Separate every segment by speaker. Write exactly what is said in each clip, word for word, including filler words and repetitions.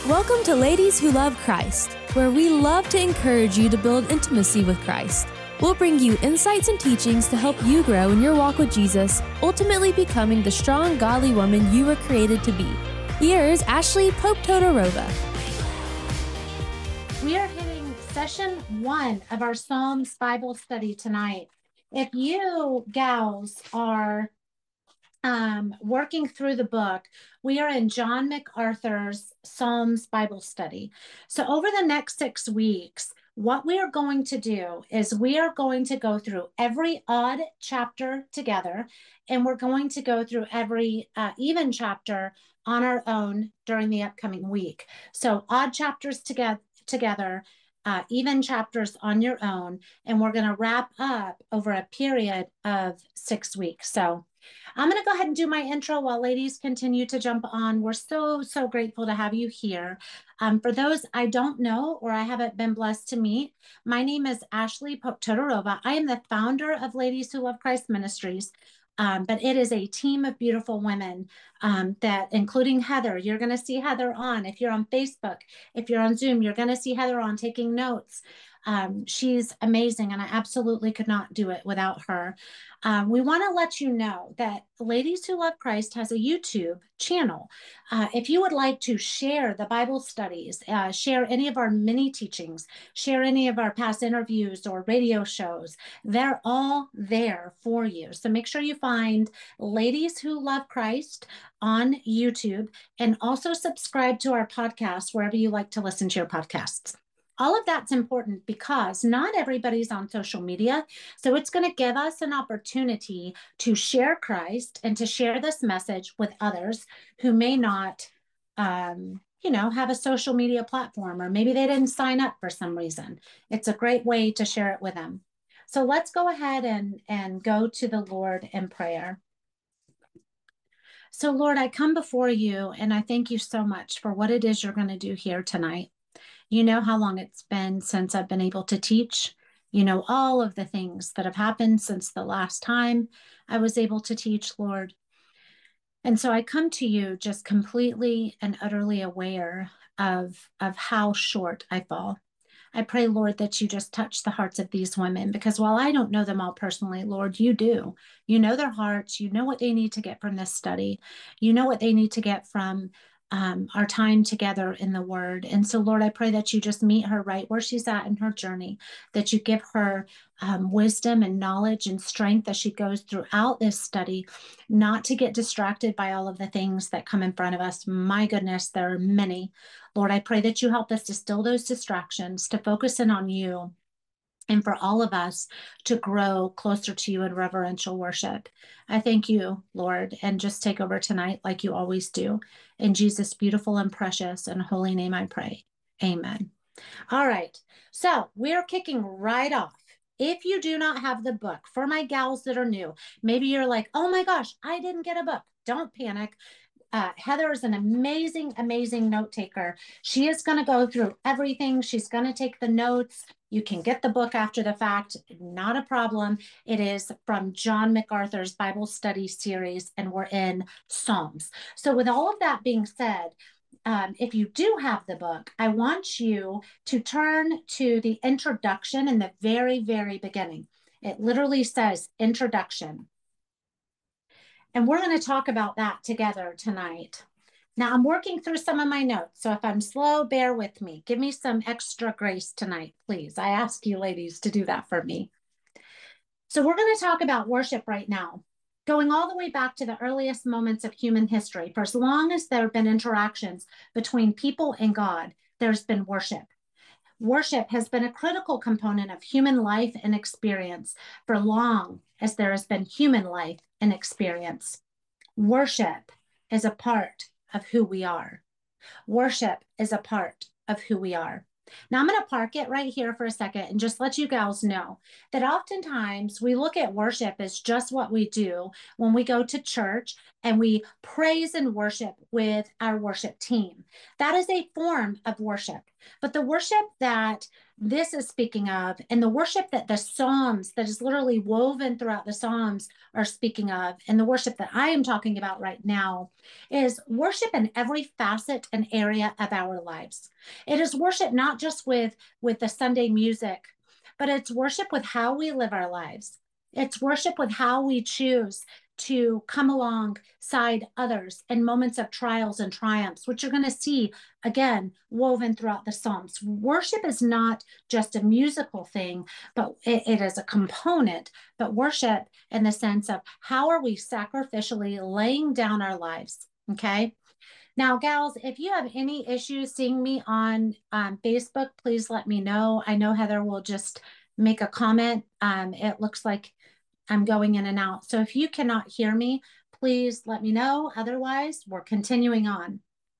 Speaker 1: Welcome to Ladies Who Love Christ, where we love to encourage you to build intimacy with Christ. We'll bring you insights and teachings to help you grow in your walk with Jesus, ultimately becoming the strong, godly woman you were created to be. Here is Ashley Pope Todorova.
Speaker 2: We are hitting session one of our Psalms Bible study tonight. If you gals are um, working through the book, we are in John MacArthur's Psalms Bible study. So over the next six weeks, what we are going to do is we are going to go through every odd chapter together, and we're going to go through every uh, even chapter on our own during the upcoming week. So odd chapters together, together uh, even chapters on your own, and we're going to wrap up over a period of six weeks. So I'm going to go ahead and do my intro while ladies continue to jump on. We're so, so grateful to have you here. Um, for those I don't know or I haven't been blessed to meet, my name is Ashley Pope Todorova. I am the founder of Ladies Who Love Christ Ministries, um, but it is a team of beautiful women um, that, including Heather, you're going to see Heather on. If you're on Facebook, if you're on Zoom, you're going to see Heather on taking notes. Um, she's amazing, and I absolutely could not do it without her. Um, we want to let you know that Ladies Who Love Christ has a YouTube channel. Uh, if you would like to share the Bible studies, uh, share any of our mini teachings, share any of our past interviews or radio shows, they're all there for you. So make sure you find Ladies Who Love Christ on YouTube, and also subscribe to our podcast wherever you like to listen to your podcasts. All of that's important because not everybody's on social media. So it's going to give us an opportunity to share Christ and to share this message with others who may not, um, you know, have a social media platform, or maybe they didn't sign up for some reason. It's a great way to share it with them. So let's go ahead and, and go to the Lord in prayer. So Lord, I come before you and I thank you so much for what it is you're going to do here tonight. You know how long it's been since I've been able to teach. You know all of the things that have happened since the last time I was able to teach, Lord. And so I come to you just completely and utterly aware of, of how short I fall. I pray, Lord, that you just touch the hearts of these women, because while I don't know them all personally, Lord, you do. You know their hearts. You know what they need to get from this study. You know what they need to get from Um, our time together in the Word. And so, Lord, I pray that you just meet her right where she's at in her journey, that you give her um, wisdom and knowledge and strength as she goes throughout this study, not to get distracted by all of the things that come in front of us. My goodness, there are many. Lord, I pray that you help us to still those distractions, to focus in on you, and for all of us to grow closer to you in reverential worship. I thank you, Lord, and just take over tonight like you always do. In Jesus' beautiful and precious and holy name I pray. Amen. All right, so we're kicking right off. If you do not have the book, for my gals that are new, maybe you're like, oh my gosh, I didn't get a book. Don't panic. Uh, Heather is an amazing, amazing note taker. She is going to go through everything. She's going to take the notes. You can get the book after the fact, not a problem. It is from John MacArthur's Bible study series, and we're in Psalms. So with all of that being said, um, if you do have the book, I want you to turn to the introduction in the very, very beginning. It literally says introduction. And we're going to talk about that together tonight. Now, I'm working through some of my notes, so if I'm slow, bear with me. Give me some extra grace tonight, please. I ask you ladies to do that for me. So we're going to talk about worship right now, going all the way back to the earliest moments of human history. For as long as there have been interactions between people and God, there's been worship. Worship has been a critical component of human life and experience for long as there has been human life and experience. Worship is a part of who we are. Worship is a part of who we are. Now I'm going to park it right here for a second and just let you gals know that oftentimes we look at worship as just what we do when we go to church and we praise and worship with our worship team. That is a form of worship. But the worship that this is speaking of, and the worship that the Psalms, that is literally woven throughout the Psalms, are speaking of, and the worship that I am talking about right now, is worship in every facet and area of our lives. It is worship not just with, with the Sunday music, but it's worship with how we live our lives. It's worship with how we choose to come alongside others in moments of trials and triumphs, which you're going to see again woven throughout the Psalms. Worship is not just a musical thing, but it, it is a component. But worship in the sense of how are we sacrificially laying down our lives? Okay. Now, gals, if you have any issues seeing me on um, Facebook, please let me know. I know Heather will just make a comment. Um, it looks like I'm going in and out. So if you cannot hear me, please let me know. Otherwise, we're continuing on.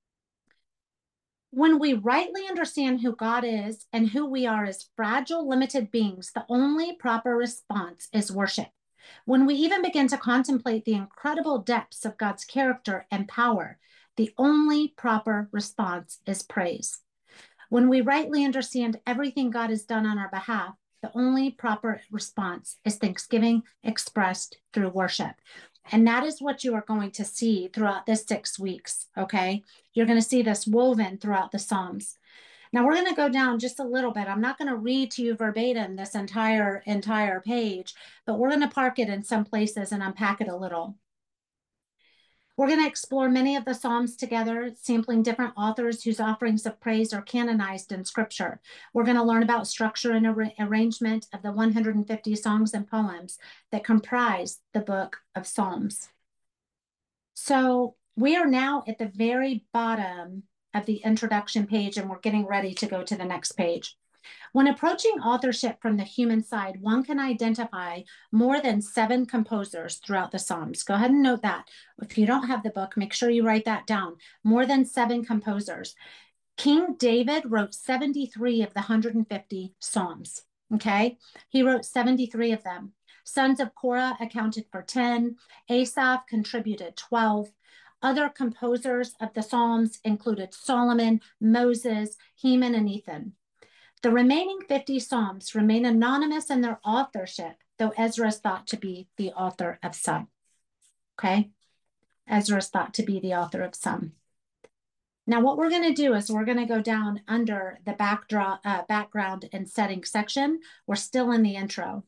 Speaker 2: When we rightly understand who God is and who we are as fragile, limited beings, the only proper response is worship. When we even begin to contemplate the incredible depths of God's character and power, the only proper response is praise. When we rightly understand everything God has done on our behalf, the only proper response is thanksgiving expressed through worship. And that is what you are going to see throughout this six weeks, okay? You're going to see this woven throughout the Psalms. Now we're going to go down just a little bit. I'm not going to read to you verbatim this entire, entire page, but we're going to park it in some places and unpack it a little. We're going to explore many of the Psalms together, sampling different authors whose offerings of praise are canonized in Scripture. We're going to learn about structure and ar- arrangement of the one hundred fifty songs and poems that comprise the book of Psalms. So we are now at the very bottom of the introduction page, and we're getting ready to go to the next page. When approaching authorship from the human side, one can identify more than seven composers throughout the Psalms. Go ahead and note that. If you don't have the book, make sure you write that down. More than seven composers. King David wrote seventy-three of the one hundred fifty Psalms, okay? He wrote seventy-three of them. Sons of Korah accounted for ten. Asaph contributed twelve. Other composers of the Psalms included Solomon, Moses, Heman, and Ethan. The remaining fifty Psalms remain anonymous in their authorship, though Ezra is thought to be the author of some. Okay? Ezra is thought to be the author of some. Now, what we're going to do is we're going to go down under the backdrop, uh, background and setting section. We're still in the intro.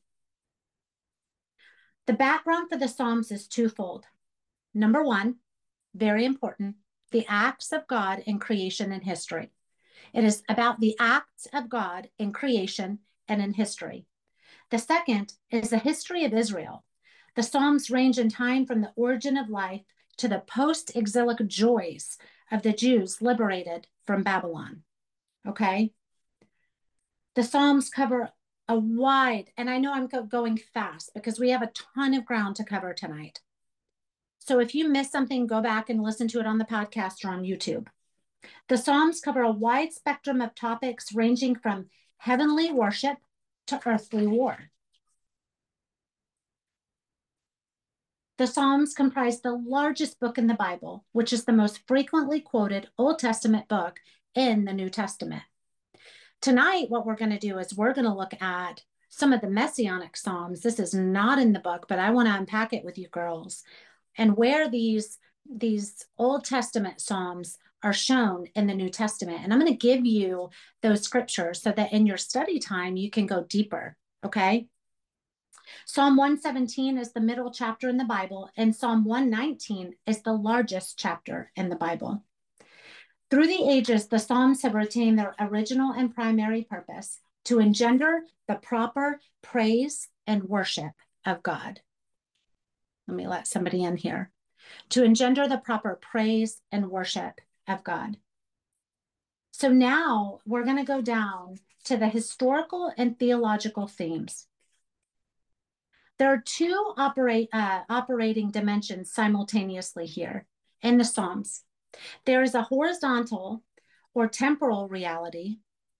Speaker 2: The background for the Psalms is twofold. Number one, very important, the acts of God in creation and history. It is about the acts of God in creation and in history. The second is the history of Israel. The Psalms range in time from the origin of life to the post-exilic joys of the Jews liberated from Babylon. Okay? The Psalms cover a wide, and I know I'm go- going fast because we have a ton of ground to cover tonight. So if you miss something, go back and listen to it on the podcast or on YouTube. The Psalms cover a wide spectrum of topics ranging from heavenly worship to earthly war. The Psalms comprise the largest book in the Bible, which is the most frequently quoted Old Testament book in the New Testament. Tonight, what we're going to do is we're going to look at some of the Messianic Psalms. This is not in the book, but I want to unpack it with you girls and where these, these Old Testament Psalms are shown in the New Testament. And I'm going to give you those scriptures so that in your study time, you can go deeper, okay? Psalm one seventeen is the middle chapter in the Bible, and Psalm one nineteen is the largest chapter in the Bible. Through the ages, the Psalms have retained their original and primary purpose to engender the proper praise and worship of God. Let me let somebody in here. To engender the proper praise and worship of God. So now we're going to go down to the historical and theological themes. There are two operate, uh, operating dimensions simultaneously here in the Psalms. There is a horizontal or temporal reality,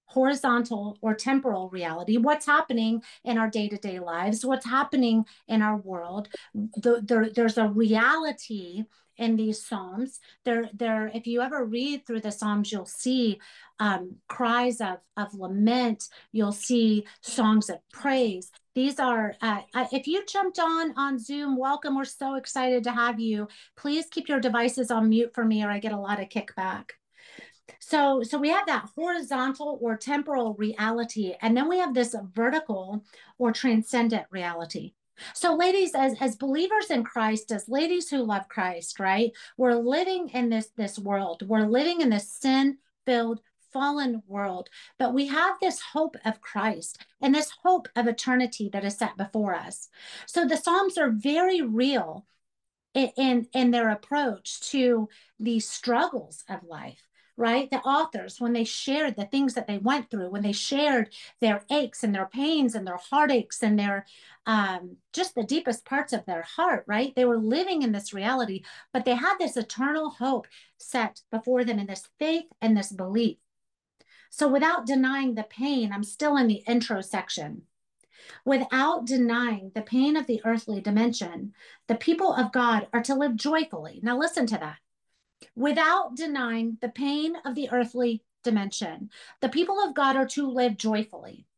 Speaker 2: horizontal or temporal reality, what's happening in our day-to-day lives, what's happening in our world. The, there, there's a reality in these Psalms. There, there, if you ever read through the Psalms, you'll see um, cries of, of lament. You'll see songs of praise. These are, uh, uh, if you jumped on on Zoom, welcome. We're so excited to have you. Please keep your devices on mute for me, or I get a lot of kickback. So, so we have that horizontal or temporal reality, and then we have this vertical or transcendent reality. So, ladies, as, as believers in Christ, as ladies who love Christ, right? We're living in this, this world. We're living in this sin-filled, fallen world, but we have this hope of Christ and this hope of eternity that is set before us. So the Psalms are very real in, in, in their approach to the struggles of life. Right? The authors, when they shared the things that they went through, when they shared their aches and their pains and their heartaches and their um, just the deepest parts of their heart, right? They were living in this reality, but they had this eternal hope set before them in this faith and this belief. So without denying the pain, I'm still in the intro section. Without denying the pain of the earthly dimension, the people of God are to live joyfully. Now listen to that. Without denying the pain of the earthly dimension, the people of God are to live joyfully.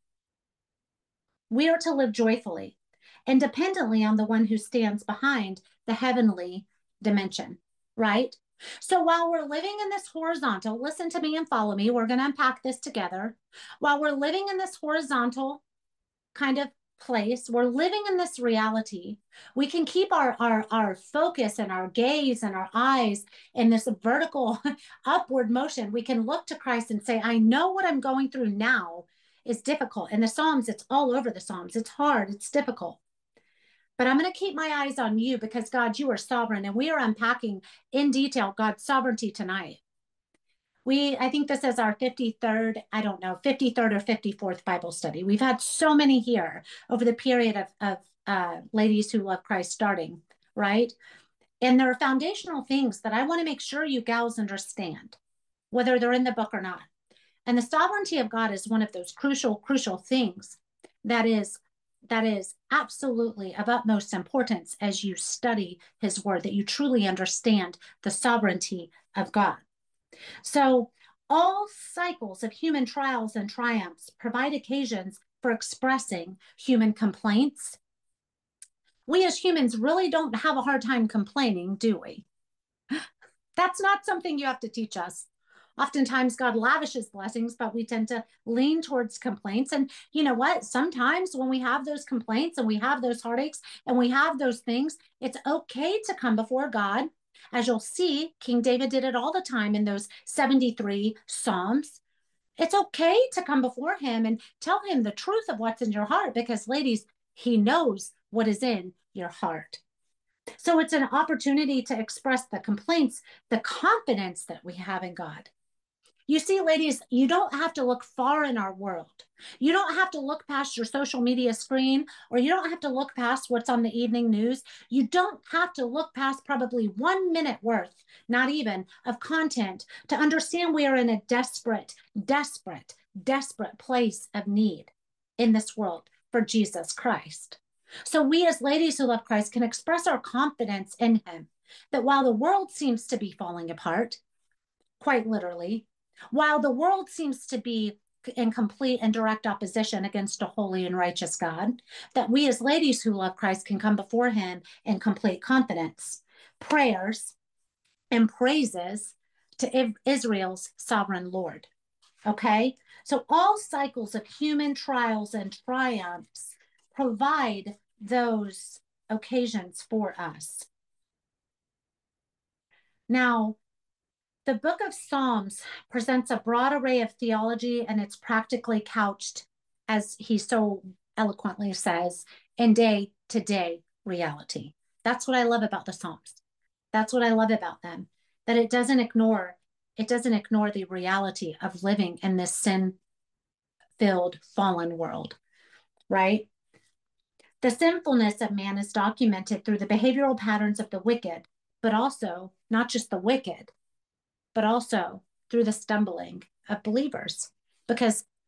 Speaker 2: We are to live joyfully, independently on the one who stands behind the heavenly dimension, right? So while we're living in this horizontal, listen to me and follow me. We're going to unpack this together. While we're living in this horizontal kind of place, we're living in this reality, we can keep our, our, our focus and our gaze and our eyes in this vertical upward motion. We can look to Christ and say, I know what I'm going through now is difficult. In the Psalms, it's all over the Psalms. It's hard, it's difficult. But I'm going to keep my eyes on you because, God, you are sovereign, and we are unpacking in detail God's sovereignty tonight. We, I think this is our fifty-third, I don't know, fifty-third or fifty-fourth Bible study. We've had so many here over the period of, of uh, Ladies Who Love Christ starting, right? And there are foundational things that I want to make sure you gals understand, whether they're in the book or not. And the sovereignty of God is one of those crucial, crucial things that is, that is absolutely of utmost importance as you study his word, that you truly understand the sovereignty of God. So all cycles of human trials and triumphs provide occasions for expressing human complaints. We as humans really don't have a hard time complaining, do we? That's not something you have to teach us. Oftentimes God lavishes blessings, but we tend to lean towards complaints. And you know what? Sometimes when we have those complaints and we have those heartaches and we have those things, it's okay to come before God. As you'll see, King David did it all the time in those seventy-three Psalms. It's okay to come before him and tell him the truth of what's in your heart because, ladies, he knows what is in your heart. So it's an opportunity to express the complaints, the confidence that we have in God. You see, ladies, you don't have to look far in our world. You don't have to look past your social media screen, or you don't have to look past what's on the evening news. You don't have to look past probably one minute worth, not even, of content to understand we are in a desperate, desperate, desperate place of need in this world for Jesus Christ. So we as ladies who love Christ can express our confidence in him, that while the world seems to be falling apart, quite literally, while the world seems to be in complete and direct opposition against a holy and righteous God, that we as ladies who love Christ can come before him in complete confidence, prayers and praises to Israel's sovereign Lord. Okay? So all cycles of human trials and triumphs provide those occasions for us. Now, the book of Psalms presents a broad array of theology, and it's practically couched, as he so eloquently says, in day-to-day reality. That's what I love about the Psalms. That's what I love about them, that it doesn't ignore, it doesn't ignore the reality of living in this sin-filled, fallen world, right? The sinfulness of man is documented through the behavioral patterns of the wicked, but also not just the wicked, but also through the stumbling of believers. Because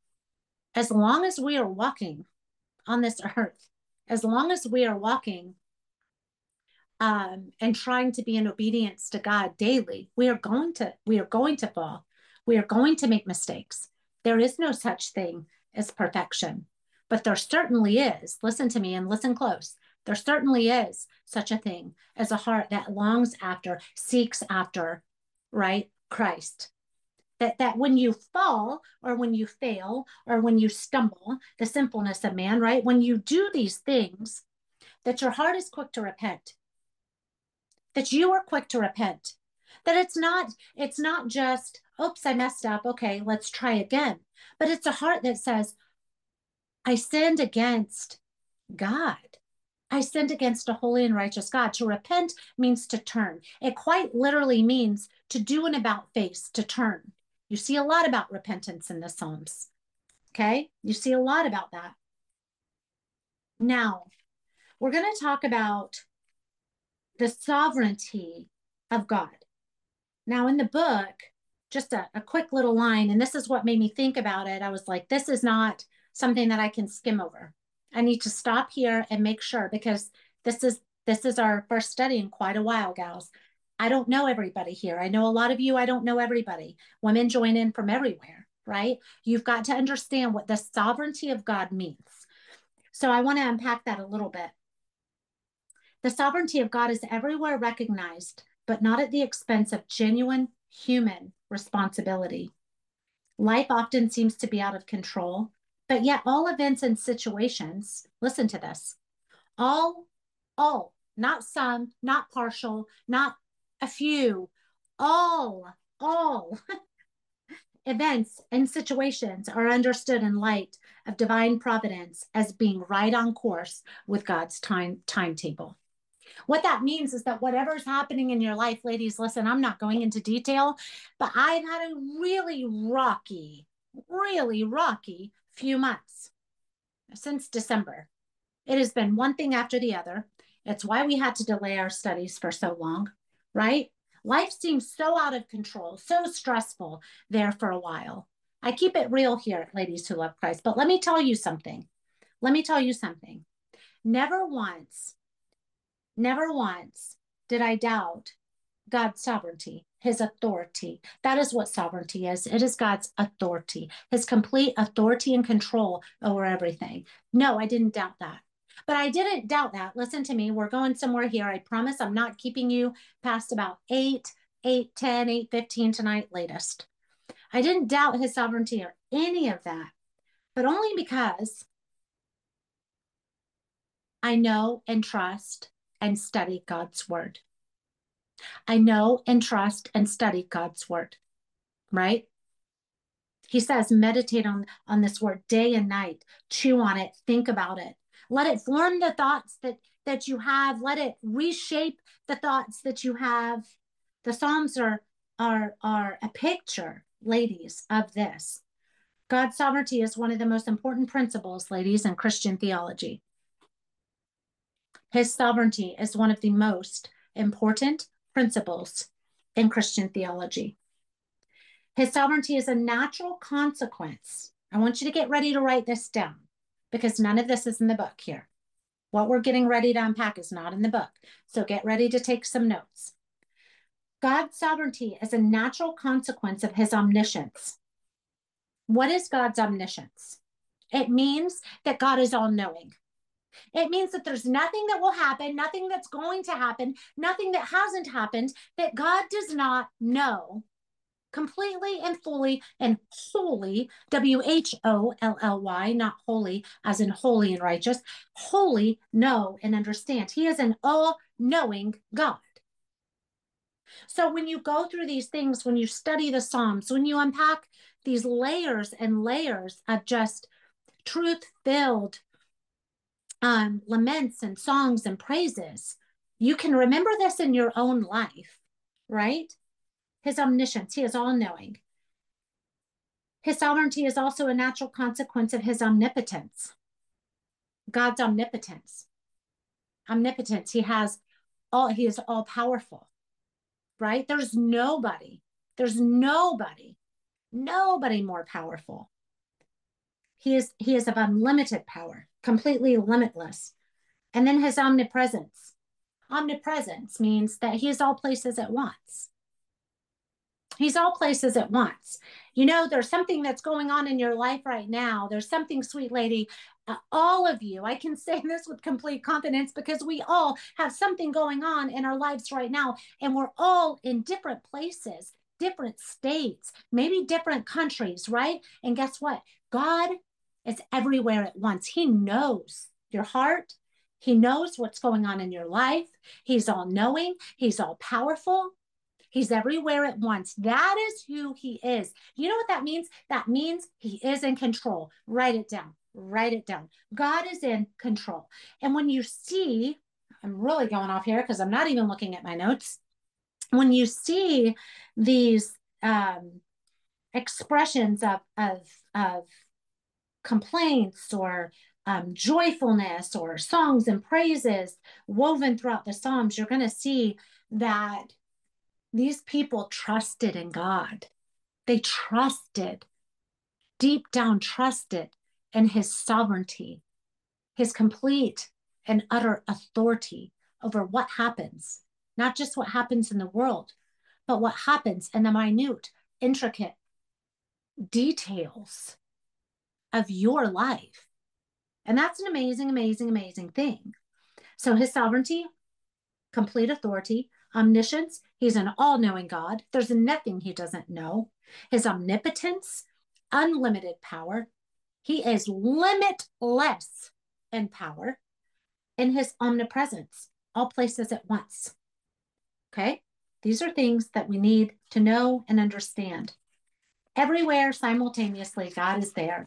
Speaker 2: as long as we are walking on this earth, as long as we are walking um, and trying to be in obedience to God daily, we are going to we are going to fall. We are going to make mistakes. There is no such thing as perfection, but there certainly is. Listen to me and listen close. There certainly is such a thing as a heart that longs after, seeks after, right, Christ. That that when you fall or when you fail or when you stumble, the sinfulness of man, right? When you do these things, that your heart is quick to repent, that you are quick to repent, that it's not it's not just, oops, I messed up, okay, let's try again, but it's a heart that says, I sinned against God. I sinned against a holy and righteous God. To repent means to turn. It quite literally means to do an about face, to turn. You see a lot about repentance in the Psalms. Okay? You see a lot about that. Now, we're going to talk about the sovereignty of God. Now, in the book, just a, a quick little line, and this is what made me think about it. I was like, this is not something that I can skim over. I need to stop here and make sure, because this is this is our first study in quite a while, gals. I don't know everybody here. I know a lot of you. I don't know everybody. Women join in from everywhere, right? You've got to understand what the sovereignty of God means. So I want to unpack that a little bit. The sovereignty of God is everywhere recognized, but not at the expense of genuine human responsibility. Life often seems to be out of control, but yet all events and situations, listen to this, all, all, not some, not partial, not a few, all, all events and situations are understood in light of divine providence as being right on course with God's time timetable. What that means is that whatever's happening in your life, ladies, listen, I'm not going into detail, but I've had a really rocky, really rocky few months since December. It has been one thing after the other. It's why we had to delay our studies for so long, right? Life seems so out of control, so stressful there for a while. I keep it real here, ladies who love Christ, but let me tell you something. Let me tell you something. Never once Never once did I doubt God's sovereignty, his authority. That is what sovereignty is. It is God's authority, his complete authority and control over everything. No, I didn't doubt that. But I didn't doubt that. Listen to me. We're going somewhere here. I promise I'm not keeping you past about eight, eight, ten, eight, fifteen tonight latest. I didn't doubt his sovereignty or any of that, but only because I know and trust and study God's word. I know and trust and study God's word, right? He says, meditate on, on this word day and night, chew on it, think about it. Let it form the thoughts that, that you have. Let it reshape the thoughts that you have. The Psalms are, are, are a picture, ladies, of this. God's sovereignty is one of the most important principles, ladies, in Christian theology. His sovereignty is one of the most important principles in Christian theology. His sovereignty is a natural consequence. I want you to get ready to write this down, because none of this is in the book here. What we're getting ready to unpack is not in the book. So get ready to take some notes. God's sovereignty is a natural consequence of his omniscience. What is God's omniscience? It means that God is all-knowing. It means that there's nothing that will happen, nothing that's going to happen, nothing that hasn't happened that God does not know completely and fully and wholly, W H O L L Y, not holy as in holy and righteous, wholly know and understand. He is an all-knowing God. So when you go through these things, when you study the Psalms, when you unpack these layers and layers of just truth-filled um, laments and songs and praises, you can remember this in your own life, right? His omniscience, he is all-knowing. His sovereignty is also a natural consequence of his omnipotence. God's omnipotence. Omnipotence, he has all, he is all-powerful, right? There's nobody, there's nobody, nobody more powerful. He is, he is of unlimited power, completely limitless. And then his omnipresence. Omnipresence means that he is all places at once. He's all places at once. You know, there's something that's going on in your life right now. There's something, sweet lady, uh, all of you, I can say this with complete confidence because we all have something going on in our lives right now. And we're all in different places, different states, maybe different countries, right? And guess what? God is everywhere at once. He knows your heart. He knows what's going on in your life. He's all knowing. He's all powerful. He's everywhere at once. That is who he is. You know what that means? That means he is in control. Write it down. Write it down. God is in control. And when you see, I'm really going off here because I'm not even looking at my notes. When you see these um, expressions of, of, of complaints or um, joyfulness or songs and praises woven throughout the Psalms, you're going to see that these people trusted in God. They trusted, deep down trusted in his sovereignty, his complete and utter authority over what happens, not just what happens in the world, but what happens in the minute, intricate details of your life. And that's an amazing, amazing, amazing thing. So his sovereignty, complete authority, omniscience, he's an all-knowing God. There's nothing he doesn't know. His omnipotence, unlimited power. He is limitless in power. In his omnipresence, all places at once. Okay? These are things that we need to know and understand. Everywhere simultaneously, God is there.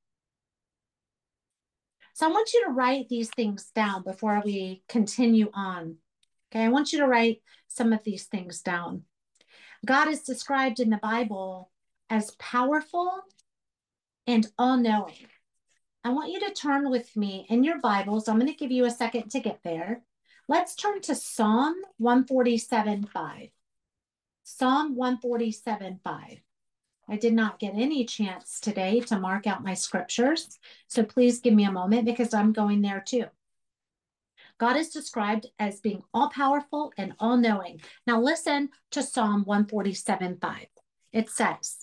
Speaker 2: So I want you to write these things down before we continue on. Okay, I want you to write some of these things down. God is described in the Bible as powerful and all-knowing. I want you to turn with me in your Bibles. I'm going to give you a second to get there. Let's turn to Psalm one forty-seven five. Psalm one forty-seven five. I did not get any chance today to mark out my scriptures, so please give me a moment because I'm going there too. God is described as being all-powerful and all-knowing. Now listen to Psalm one forty-seven five. It says,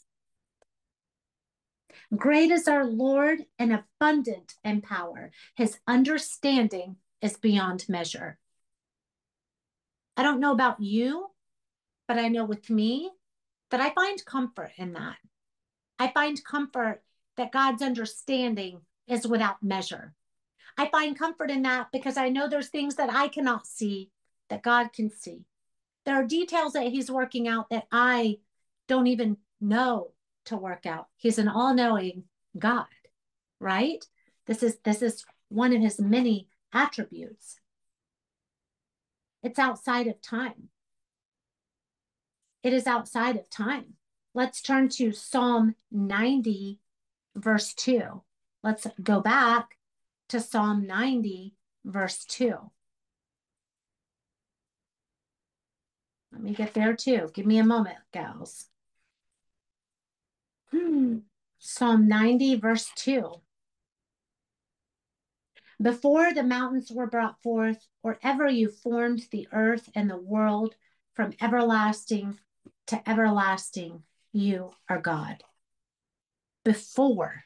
Speaker 2: "Great is our Lord and abundant in power. His understanding is beyond measure." I don't know about you, but I know with me that I find comfort in that. I find comfort that God's understanding is without measure. I find comfort in that because I know there's things that I cannot see that God can see. There are details that he's working out that I don't even know to work out. He's an all-knowing God, right? This is, this is one of his many attributes. It's outside of time. It is outside of time. Let's turn to Psalm ninety, verse two. Let's go back to Psalm ninety, verse two. Let me get there too. Give me a moment, gals. Hmm. Psalm ninety, verse two. "Before the mountains were brought forth, or ever you formed the earth and the world, from everlasting to everlasting, you are God." Before,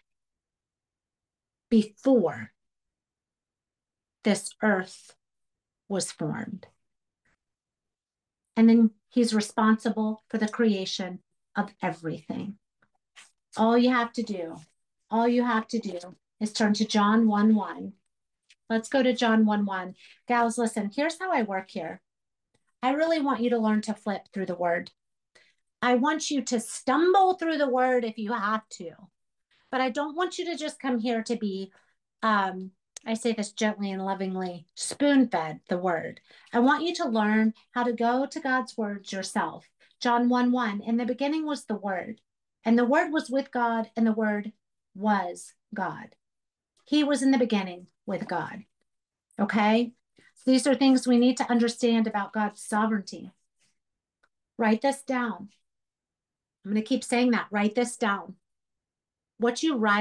Speaker 2: before this earth was formed. And then he's responsible for the creation of everything. All you have to do, all you have to do is turn to John one one. Let's go to John one one. Gals, listen, here's how I work here. I really want you to learn to flip through the word. I want you to stumble through the word if you have to. But I don't want you to just come here to be, um, I say this gently and lovingly, spoon-fed the word. I want you to learn how to go to God's words yourself. John one one, "In the beginning was the word, and the word was with God, and the word was God." He was in the beginning with God. Okay? So these are things we need to understand about God's sovereignty. Write this down. I'm going to keep saying that. Write this down. What you write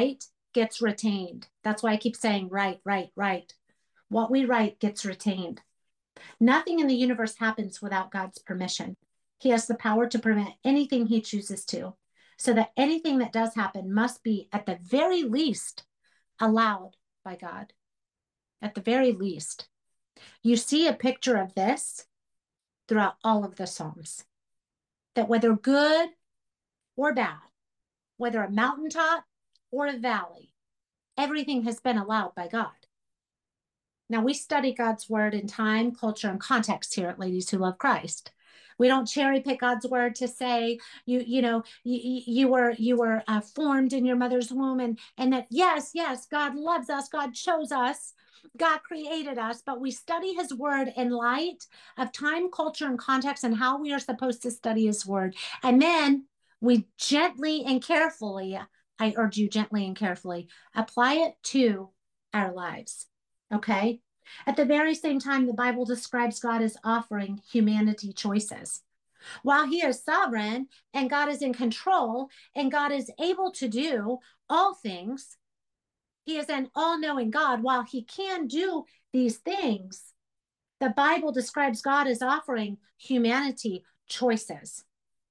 Speaker 2: gets retained. That's why I keep saying write, write, write. What we write gets retained. Nothing in the universe happens without God's permission. He has the power to prevent anything he chooses to, so that anything that does happen must be, at the very least, allowed by God. At the very least. You see a picture of this throughout all of the Psalms. That whether good or bad, whether a mountaintop or a valley, everything has been allowed by God. Now, we study God's word in time, culture, and context here at Ladies Who Love Christ. We don't cherry pick God's word to say, you, you know, you, you were, you were uh, formed in your mother's womb, and, and that, yes, yes, God loves us, God chose us, God created us, but we study his word in light of time, culture, and context, and how we are supposed to study his word. And then we gently and carefully, I urge you gently and carefully, apply it to our lives. Okay? At the very same time, the Bible describes God as offering humanity choices. While he is sovereign and God is in control and God is able to do all things, he is an all-knowing God. While he can do these things, the Bible describes God as offering humanity choices.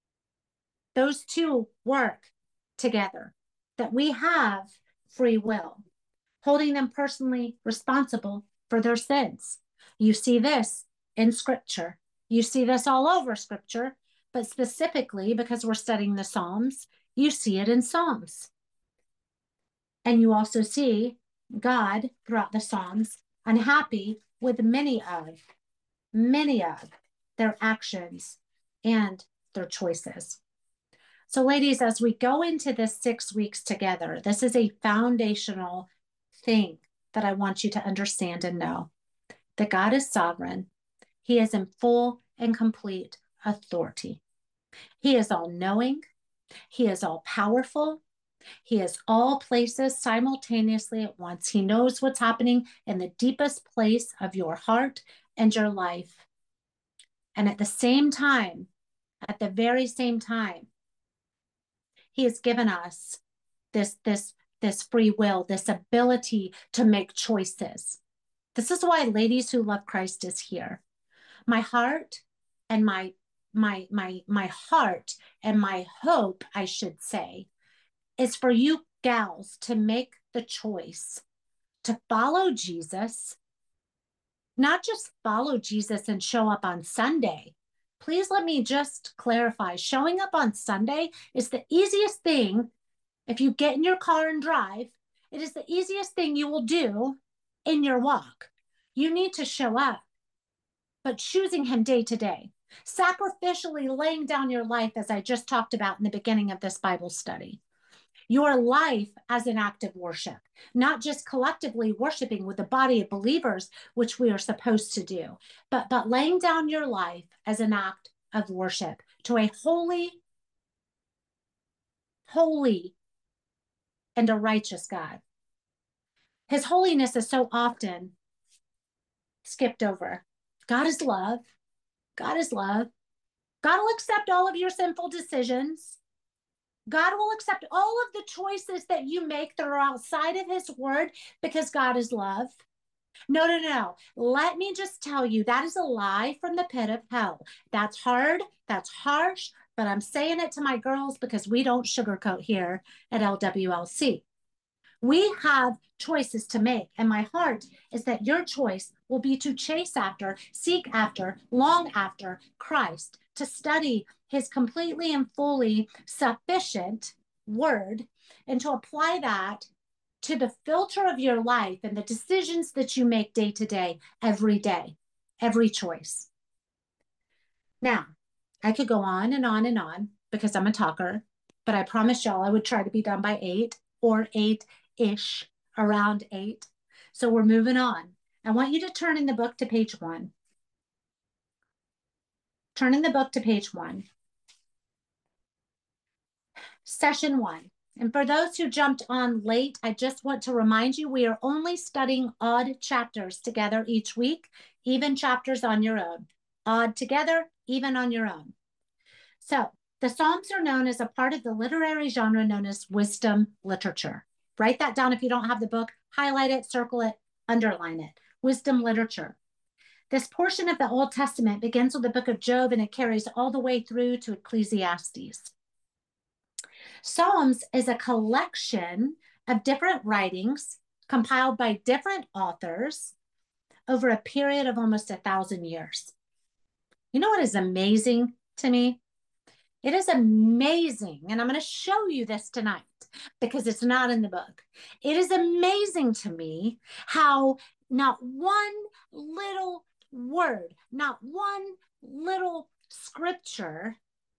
Speaker 2: Those two work together, that we have free will, holding them personally responsible for their sins. You see this in Scripture. You see this all over Scripture, but specifically because we're studying the Psalms, you see it in Psalms. And you also see God throughout the Psalms unhappy with many of, many of their actions and their choices. So ladies, as we go into this six weeks together, this is a foundational thing that I want you to understand and know, that God is sovereign. He is in full and complete authority. He is all-knowing. He is all-powerful. He is all places simultaneously at once. He knows what's happening in the deepest place of your heart and your life. And at the same time, at the very same time, he has given us this, this, this free will, this ability to make choices. This is why Ladies Who Love Christ is here. My heart and my, my, my, my heart and my hope, I should say, is for you gals to make the choice to follow Jesus, not just follow Jesus and show up on Sunday. Please let me just clarify. Showing up on Sunday is the easiest thing. If you get in your car and drive, it is the easiest thing you will do in your walk. You need to show up, but choosing him day to day, sacrificially laying down your life, as I just talked about in the beginning of this Bible study. Your life as an act of worship, not just collectively worshiping with the body of believers, which we are supposed to do, but, but laying down your life as an act of worship to a holy, holy, and a righteous God. His holiness is so often skipped over. God is love. God is love. God will accept all of your sinful decisions. God will accept all of the choices that you make that are outside of his word because God is love. No, no, no. Let me just tell you, that is a lie from the pit of hell. That's hard. That's harsh. But I'm saying it to my girls because we don't sugarcoat here at L W L C. We have choices to make. And my heart is that your choice will be to chase after, seek after, long after Christ, to study his completely and fully sufficient word, and to apply that to the filter of your life and the decisions that you make day to day, every day, every choice. Now, I could go on and on and on because I'm a talker, but I promised y'all I would try to be done by eight or eight-ish, around eight. So we're moving on. I want you to turn in the book to page one. Turning the book to page one. Session one. And for those who jumped on late, I just want to remind you, we are only studying odd chapters together each week, even chapters on your own. Odd together, even on your own. So the Psalms are known as a part of the literary genre known as wisdom literature. Write that down if you don't have the book. Highlight it, circle it, underline it. Wisdom literature. This portion of the Old Testament begins with the book of Job and it carries all the way through to Ecclesiastes. Psalms is a collection of different writings compiled by different authors over a period of almost a thousand years. You know what is amazing to me? It is amazing, and I'm going to show you this tonight because it's not in the book. It is amazing to me how not one little word, not one little scripture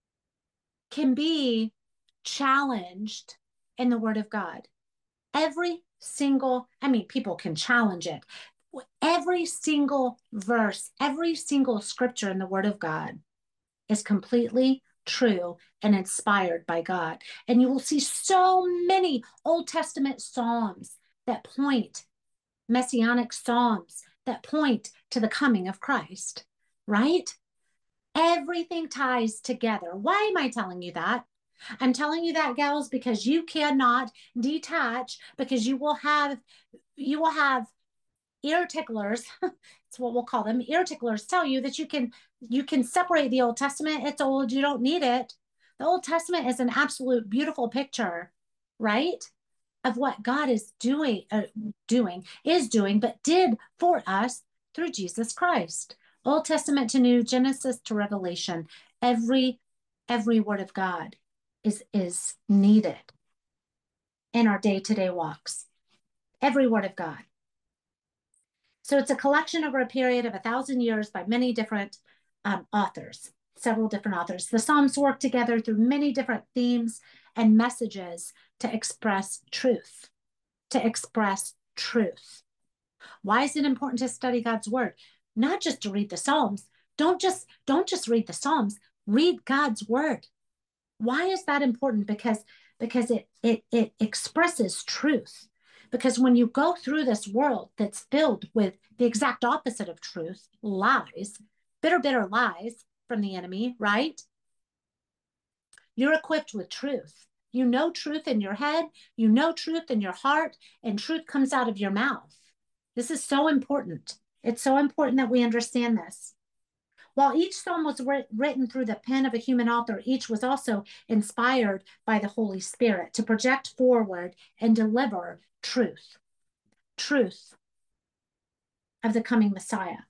Speaker 2: can be challenged in the Word of God. Every single, I mean, people can challenge it. Every single verse, every single scripture in the Word of God is completely true and inspired by God. And you will see so many Old Testament Psalms that point, messianic Psalms that point to the coming of Christ, right? Everything ties together. Why am I telling you that? I'm telling you that, gals, because you cannot detach, because you will have, you will have ear ticklers. That's what we'll call them. Ear ticklers tell you that you can, you can separate the Old Testament. It's old. You don't need it. The Old Testament is an absolute beautiful picture, right? Of what God is doing, uh, doing, is doing, but did for us through Jesus Christ. Old Testament to New, Genesis to Revelation, every, every word of God is, is needed in our day-to-day walks. Every word of God. So it's a collection over a period of a thousand years by many different um, authors, several different authors. The Psalms work together through many different themes and messages to express truth, to express truth. Why is it important to study God's word? Not just to read the Psalms. Don't just, don't just read the Psalms, read God's word. Why is that important? Because, because it, it, it expresses truth. Because when you go through this world that's filled with the exact opposite of truth, lies, bitter, bitter lies from the enemy, right? You're equipped with truth. You know truth in your head, you know truth in your heart, and truth comes out of your mouth. This is so important. It's so important that we understand this. While each psalm was written through the pen of a human author, each was also inspired by the Holy Spirit to project forward and deliver truth, truth of the coming Messiah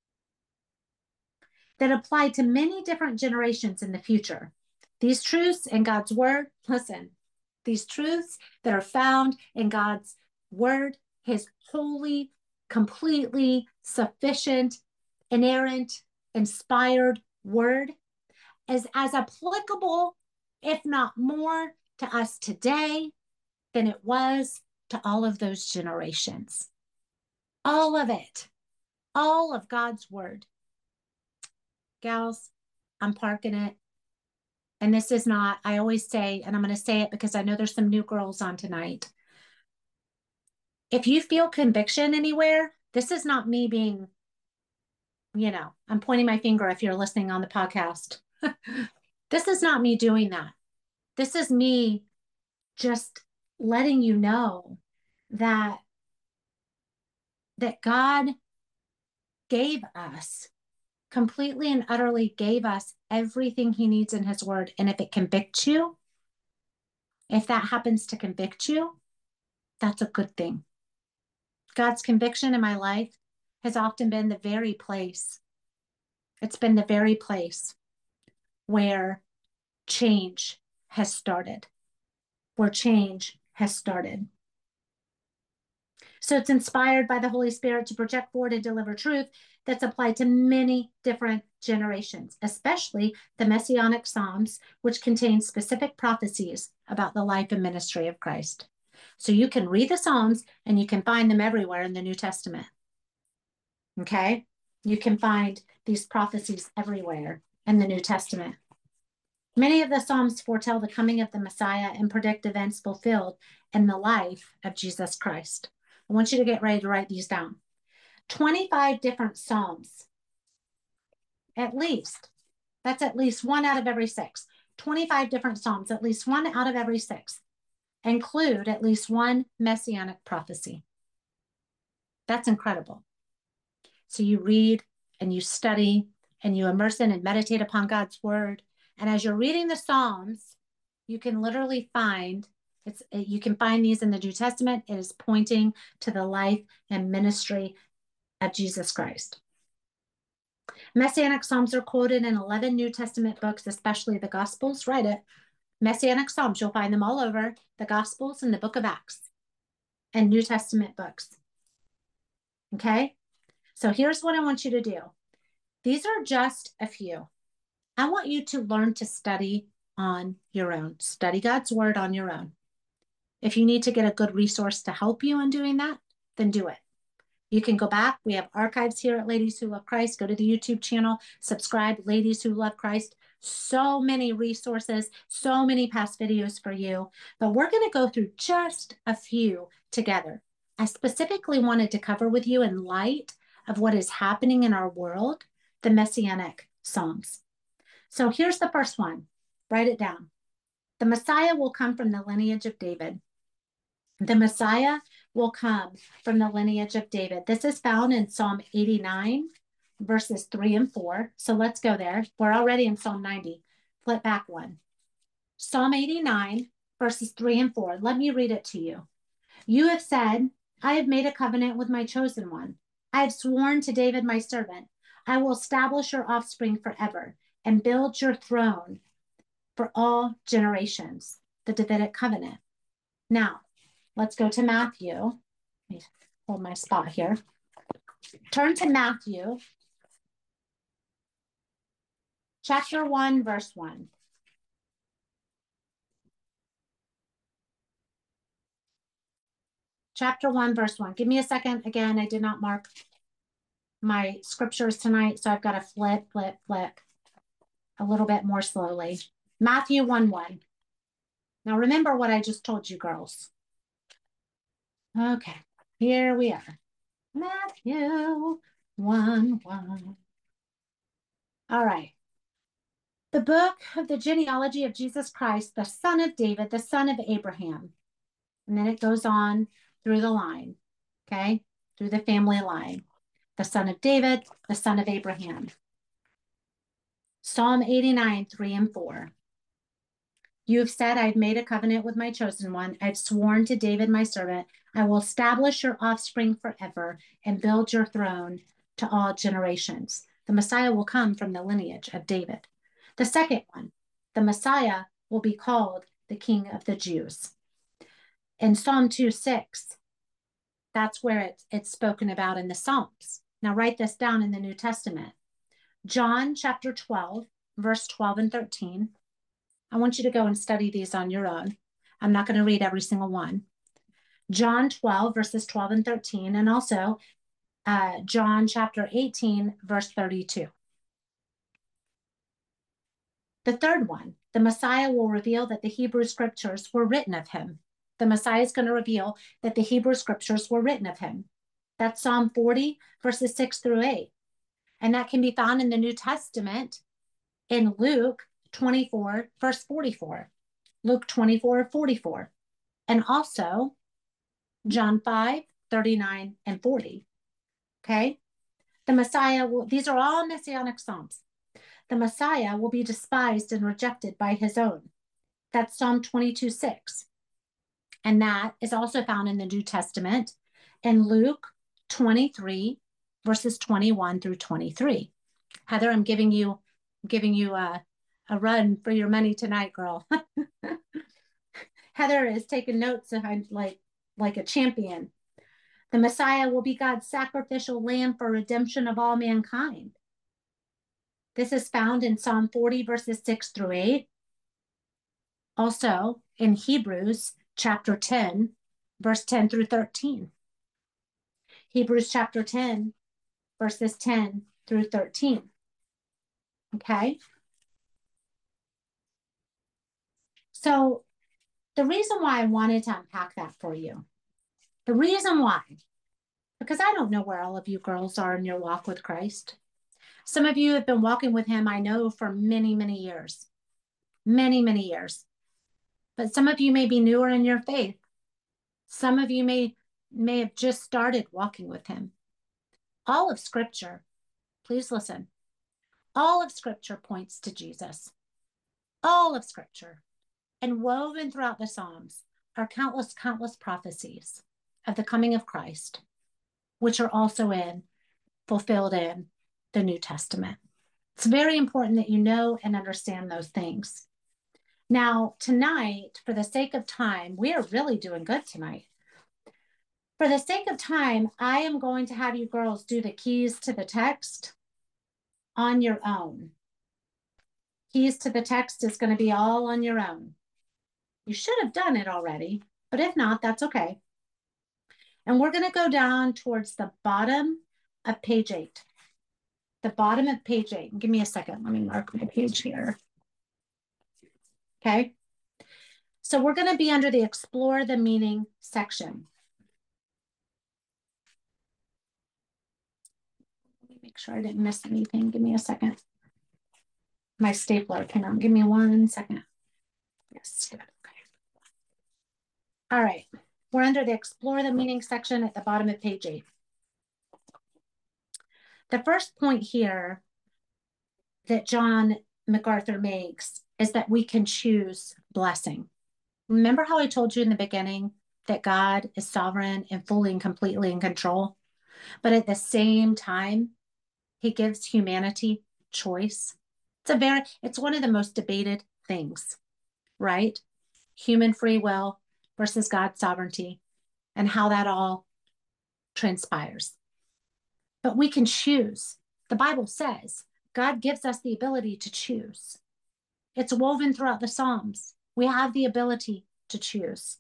Speaker 2: that applied to many different generations in the future. These truths in God's word, listen, these truths that are found in God's word, his holy, completely sufficient, inerrant, inspired word, is as applicable, if not more, to us today than it was to all of those generations. All of it, all of God's word. Gals, I'm parking it. And this is not, I always say, and I'm going to say it because I know there's some new girls on tonight. If you feel conviction anywhere, this is not me being, you know, I'm pointing my finger if you're listening on the podcast. This is not me doing that. This is me just letting you know that, that God gave us, completely and utterly gave us everything he needs in his word. And if it convicts you, if that happens to convict you, that's a good thing. God's conviction in my life has often been the very place. It's been the very place where change has started, where change has started. So it's inspired by the Holy Spirit to project forward and deliver truth that's applied to many different generations, especially the Messianic Psalms, which contain specific prophecies about the life and ministry of Christ. So you can read the Psalms and you can find them everywhere in the New Testament. Okay? You can find these prophecies everywhere in the New Testament. Many of the Psalms foretell the coming of the Messiah and predict events fulfilled in the life of Jesus Christ. I want you to get ready to write these down. twenty-five different Psalms, at least. That's at least one out of every six. twenty-five different Psalms, at least one out of every six, include at least one messianic prophecy. That's incredible. So you read and you study and you immerse in and meditate upon God's word. And as you're reading the Psalms, you can literally find it's you can find these in the New Testament. It is pointing to the life and ministry of Jesus Christ. Messianic Psalms are quoted in eleven New Testament books, especially the Gospels. Write it. Messianic Psalms, you'll find them all over the Gospels and the book of Acts and New Testament books. Okay? So here's what I want you to do. These are just a few. I want you to learn to study on your own. Study God's word on your own. If you need to get a good resource to help you in doing that, then do it. You can go back. We have archives here at Ladies Who Love Christ. Go to the YouTube channel, subscribe, Ladies Who Love Christ. So many resources, so many past videos for you. But we're going to go through just a few together. I specifically wanted to cover with you in light of what is happening in our world, the Messianic Psalms. So here's the first one. Write it down. The Messiah will come from the lineage of David. The Messiah will come from the lineage of David. This is found in Psalm eighty-nine, verses three and four. So let's go there. We're already in Psalm ninety. Flip back one. Psalm eighty-nine, verses three and four. Let me read it to you. You have said, I have made a covenant with my chosen one. I have sworn to David, my servant. I will establish your offspring forever and build your throne for all generations. The Davidic covenant. Now, let's go to Matthew. Let me hold my spot here. Turn to Matthew, chapter one, verse one. Chapter one, verse one. Give me a second. Again, I did not mark my scriptures tonight, so I've got to flip, flip, flip a little bit more slowly. Matthew one, one. Now remember what I just told you, girls. Okay, here we are. Matthew one, one. All right. The book of the genealogy of Jesus Christ, the son of David, the son of Abraham. And then it goes on through the line, okay? Through the family line. The son of David, the son of Abraham. Psalm eighty-nine, three and four. You have said, I've made a covenant with my chosen one. I've sworn to David, my servant. I will establish your offspring forever and build your throne to all generations. The Messiah will come from the lineage of David. The second one, the Messiah will be called the King of the Jews. In Psalm two, six, that's where it's, it's spoken about in the Psalms. Now write this down in the New Testament. John chapter twelve, verse twelve and thirteen. I want you to go and study these on your own. I'm not going to read every single one. John twelve, verses twelve and thirteen, and also uh, John chapter eighteen, verse thirty-two. The third one, the Messiah will reveal that the Hebrew scriptures were written of him. The Messiah is going to reveal that the Hebrew scriptures were written of him. That's Psalm forty, verses six through eight. And that can be found in the New Testament in Luke twenty-four, verse forty-four. Luke twenty-four, forty-four. And also John five, thirty-nine and forty. Okay? The Messiah will, these are all messianic psalms. The Messiah will be despised and rejected by his own. That's Psalm twenty-two, six. And that is also found in the New Testament in Luke twenty-three, verses twenty-one through twenty-three. Heather, I'm giving you, giving you a, a run for your money tonight, girl. Heather is taking notes like, like a champion. The Messiah will be God's sacrificial lamb for redemption of all mankind. This is found in Psalm forty, verses six through eight. Also in Hebrews chapter ten, verse ten through thirteen. Hebrews chapter ten, verses ten through thirteen. Okay? So the reason why I wanted to unpack that for you, the reason why, because I don't know where all of you girls are in your walk with Christ. Some of you have been walking with him, I know, for many, many years. Many, many years. But some of you may be newer in your faith. Some of you may, may have just started walking with him. All of Scripture, please listen, all of Scripture points to Jesus. All of Scripture. And woven throughout the Psalms are countless, countless prophecies of the coming of Christ, which are also in, fulfilled in the New Testament. It's very important that you know and understand those things. Now, tonight, for the sake of time, we are really doing good tonight. For the sake of time, I am going to have you girls do the keys to the text on your own. Keys to the text is going to be all on your own. You should have done it already, but if not, that's okay. And we're going to go down towards the bottom of page eight. The bottom of page eight. Give me a second. Let me mark my page here. Okay. So we're going to be under the Explore the Meaning section. Let me make sure I didn't miss anything. Give me a second. My stapler came out. Give me one second. Yes, good. Okay. All right. We're under the Explore the Meaning section at the bottom of page eight. The first point here that John MacArthur makes is that we can choose blessing. Remember how I told you in the beginning that God is sovereign and fully and completely in control? But at the same time, he gives humanity choice. It's a very, it's one of the most debated things, right? Human free will versus God's sovereignty and how that all transpires. But we can choose. The Bible says God gives us the ability to choose. It's woven throughout the Psalms. We have the ability to choose.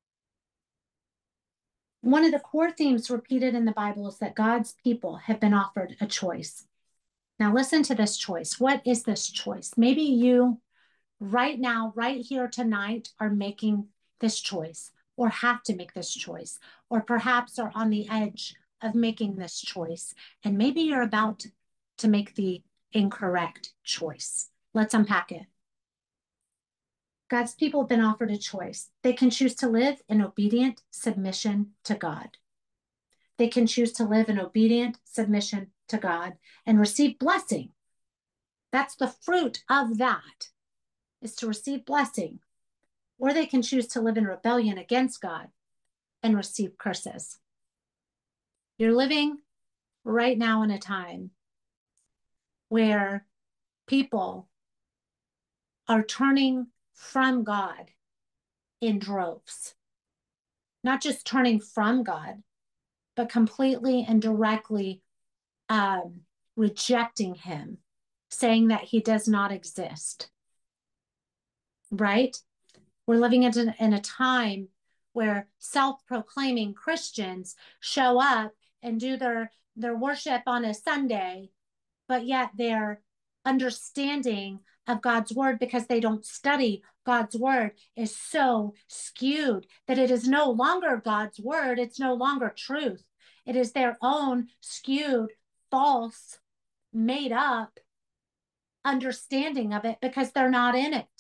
Speaker 2: One of the core themes repeated in the Bible is that God's people have been offered a choice. Now listen to this choice. What is this choice? Maybe you right now, right here tonight, are making this choice or have to make this choice, or perhaps are on the edge of making this choice. And maybe you're about to make the incorrect choice. Let's unpack it. God's people have been offered a choice. They can choose to live in obedient submission to God. They can choose to live in obedient submission to God and receive blessing. That's the fruit of that, is to receive blessing. Or they can choose to live in rebellion against God and receive curses. You're living right now in a time where people are turning from God in droves. Not just turning from God, but completely and directly um, rejecting him, saying that he does not exist. Right? We're living in a, in a time where self-proclaiming Christians show up and do their, their worship on a Sunday, but yet their understanding of God's word, because they don't study God's word, is so skewed that it is no longer God's word. It's no longer truth. It is their own skewed, false, made up understanding of it because they're not in it.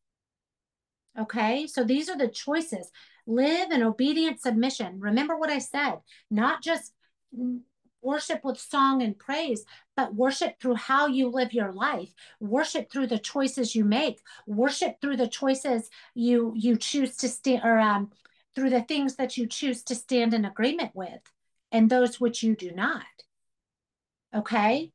Speaker 2: Okay, so these are the choices. Live in obedient submission. Remember what I said, not just worship with song and praise, but worship through how you live your life. Worship through the choices you make. Worship through the choices you you choose to stand, or um, through the things that you choose to stand in agreement with, and those which you do not. Okay?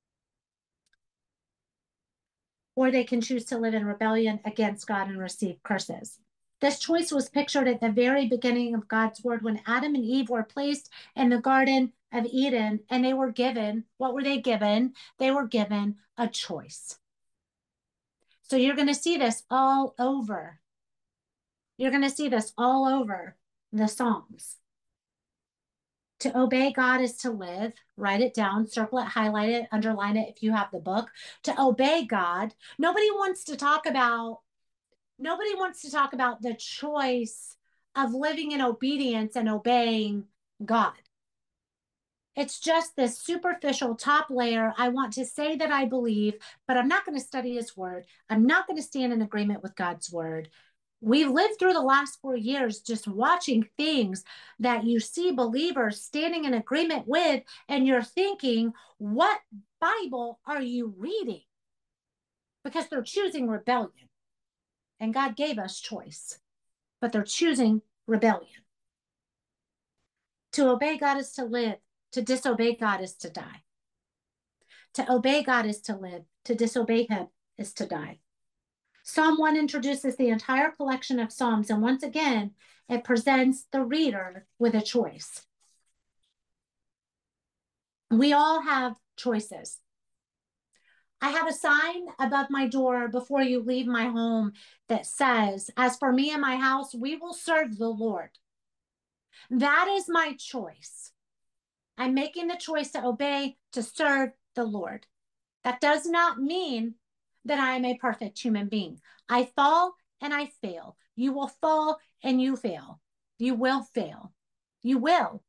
Speaker 2: Or they can choose to live in rebellion against God and receive curses. This choice was pictured at the very beginning of God's word when Adam and Eve were placed in the Garden of Eden, and they were given, what were they given? They were given a choice. So you're going to see this all over. You're going to see this all over the Psalms. To obey God is to live. Write it down, circle it, highlight it, underline it if you have the book. To obey God. Nobody wants to talk about, nobody wants to talk about the choice of living in obedience and obeying God. It's just this superficial top layer. I want to say that I believe, but I'm not going to study his word. I'm not going to stand in agreement with God's word. We've lived through the last four years just watching things that you see believers standing in agreement with, and you're thinking, what Bible are you reading? Because they're choosing rebellion. And God gave us choice, but they're choosing rebellion. To obey God is to live. To disobey God is to die. To obey God is to live. To disobey him is to die. Psalm one introduces the entire collection of Psalms, and once again, it presents the reader with a choice. We all have choices. I have a sign above my door before you leave my home that says, as for me and my house, we will serve the Lord. That is my choice. I'm making the choice to obey, to serve the Lord. That does not mean that I am a perfect human being. I fall and I fail. You will fall and you fail. You will fail. You will.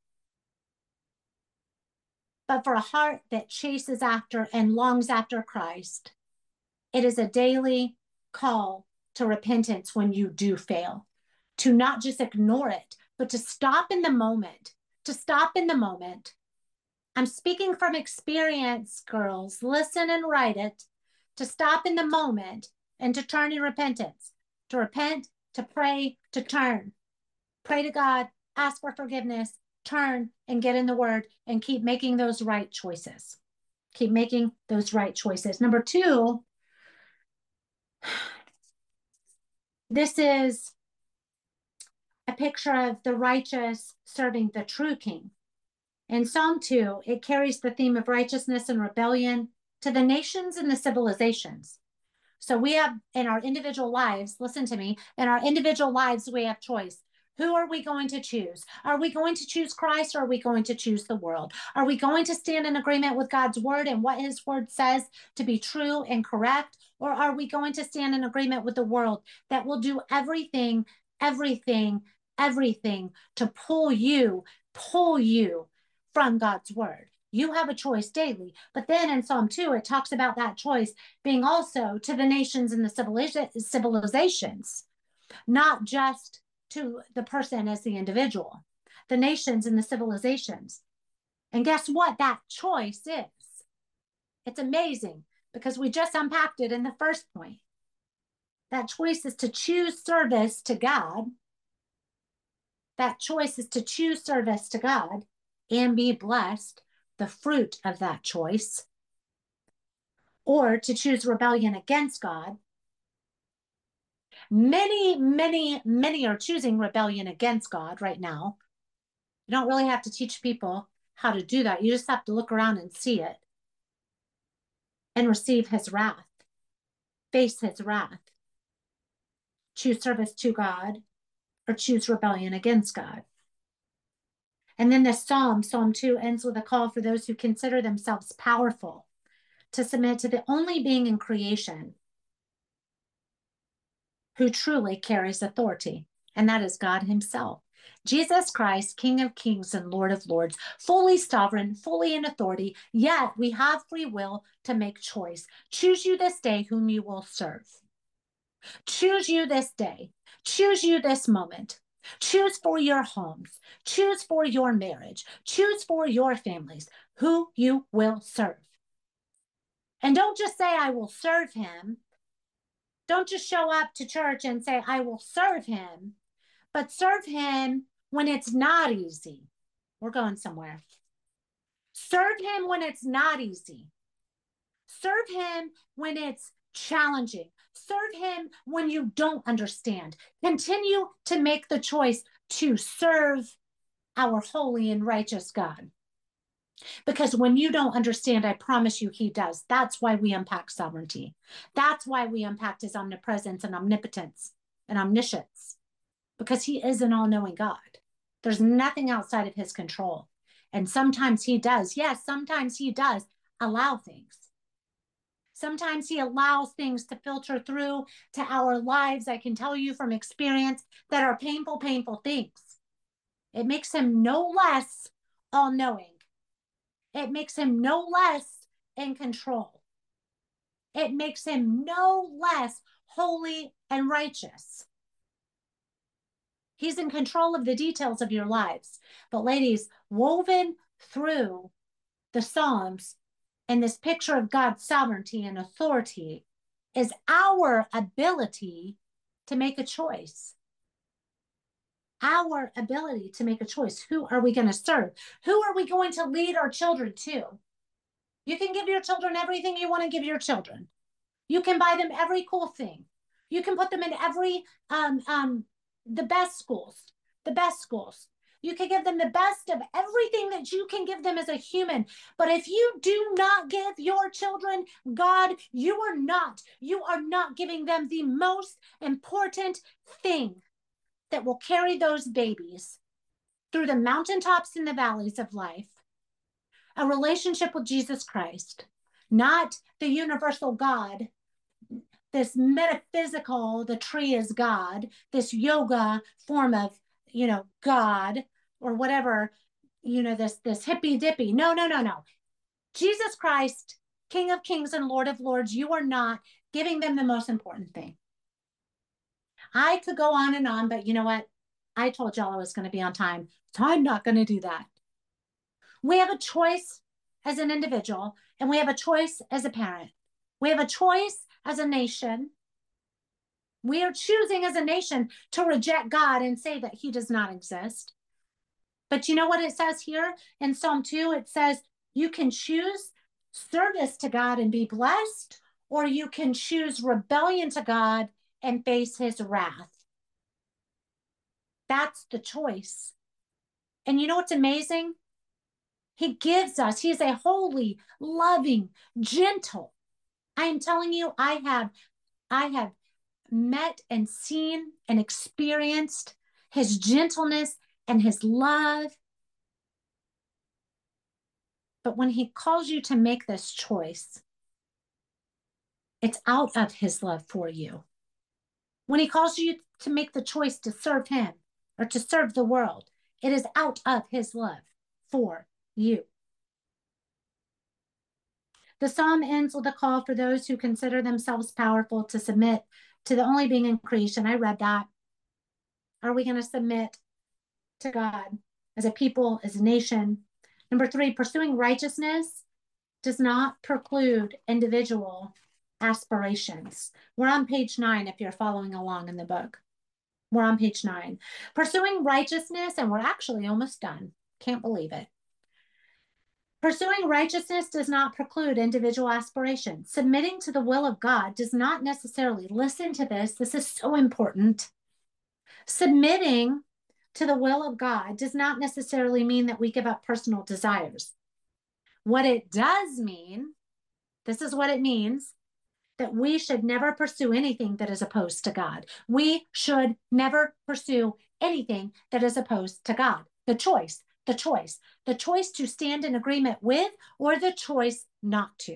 Speaker 2: But for a heart that chases after and longs after Christ, it is a daily call to repentance when you do fail, to not just ignore it, but to stop in the moment, to stop in the moment. I'm speaking from experience, girls. Listen and write it. To stop in the moment and to turn in repentance, to repent, to pray, to turn. Pray to God, ask for forgiveness, turn and get in the word and keep making those right choices. Keep making those right choices. Number two, this is a picture of the righteous serving the true king. In Psalm two, it carries the theme of righteousness and rebellion to the nations and the civilizations. So we have in our individual lives, listen to me, in our individual lives, we have choice. Who are we going to choose? Are we going to choose Christ, or are we going to choose the world? Are we going to stand in agreement with God's word and what his word says to be true and correct? Or are we going to stand in agreement with the world that will do everything, everything, everything to pull you, pull you from God's word? You have a choice daily. But then in Psalm two, it talks about that choice being also to the nations and the civilizations, not just to the person as the individual, the nations and the civilizations. And guess what? That choice is. It's amazing because we just unpacked it in the first point. That choice is to choose service to God. That choice is to choose service to God and be blessed, the fruit of that choice, or to choose rebellion against God. Many, many, many are choosing rebellion against God right now. You don't really have to teach people how to do that. You just have to look around and see it and receive his wrath, face his wrath, choose service to God, or choose rebellion against God. And then this psalm, Psalm two, ends with a call for those who consider themselves powerful to submit to the only being in creation who truly carries authority, and that is God himself. Jesus Christ, King of Kings and Lord of Lords, fully sovereign, fully in authority, yet we have free will to make choice. Choose you this day whom you will serve. Choose you this day. Choose you this moment. Choose for your homes. Choose for your marriage. Choose for your families who you will serve. And don't just say, I will serve him. Don't just show up to church and say, I will serve him, but serve him when it's not easy. We're going somewhere. Serve him when it's not easy. Serve him when it's challenging. Serve him when you don't understand. Continue to make the choice to serve our holy and righteous God. Because when you don't understand, I promise you he does. That's why we unpack sovereignty. That's why we unpacked his omnipresence and omnipotence and omniscience. Because he is an all-knowing God. There's nothing outside of his control. And sometimes he does. Yes, sometimes he does allow things. Sometimes he allows things to filter through to our lives. I can tell you from experience that are painful, painful things. It makes him no less all-knowing. It makes him no less in control. It makes him no less holy and righteous. He's in control of the details of your lives. But ladies, woven through the Psalms and this picture of God's sovereignty and authority is our ability to make a choice. Our ability to make a choice. Who are we going to serve? Who are we going to lead our children to? You can give your children everything you want to give your children. You can buy them every cool thing. You can put them in every, um, um, the best schools, the best schools. You can give them the best of everything that you can give them as a human. But if you do not give your children God, you are not, you are not giving them the most important thing that will carry those babies through the mountaintops and the valleys of life. A relationship with Jesus Christ, not the universal God, this metaphysical, the tree is God, this yoga form of, you know, God or whatever, you know, this, this hippy dippy. No, no, no, no. Jesus Christ, King of Kings and Lord of Lords, you are not giving them the most important thing. I could go on and on, but you know what? I told y'all I was going to be on time, so I'm not going to do that. We have a choice as an individual, and we have a choice as a parent. We have a choice as a nation. We are choosing as a nation to reject God and say that he does not exist. But you know what it says here in Psalm two? It says you can choose service to God and be blessed, or you can choose rebellion to God and face his wrath. That's the choice. And you know what's amazing? He gives us, he's a holy, loving, gentle. I am telling you, I have, I have met and seen and experienced his gentleness and his love. But when he calls you to make this choice, it's out of his love for you. When he calls you to make the choice to serve him or to serve the world, it is out of his love for you. The psalm ends with a call for those who consider themselves powerful to submit to the only being in creation. I read that. Are we going to submit to God as a people, as a nation? Number three, pursuing righteousness does not preclude individual aspirations. We're on page nine if you're following along in the book. We're on page nine. Pursuing righteousness, and we're actually almost done. Can't believe it. Pursuing righteousness does not preclude individual aspirations. Submitting to the will of God does not necessarily, listen to this, this is so important. Submitting to the will of God does not necessarily mean that we give up personal desires. What it does mean, this is what it means, that we should never pursue anything that is opposed to God. We should never pursue anything that is opposed to God. The choice, the choice, the choice to stand in agreement with or the choice not to.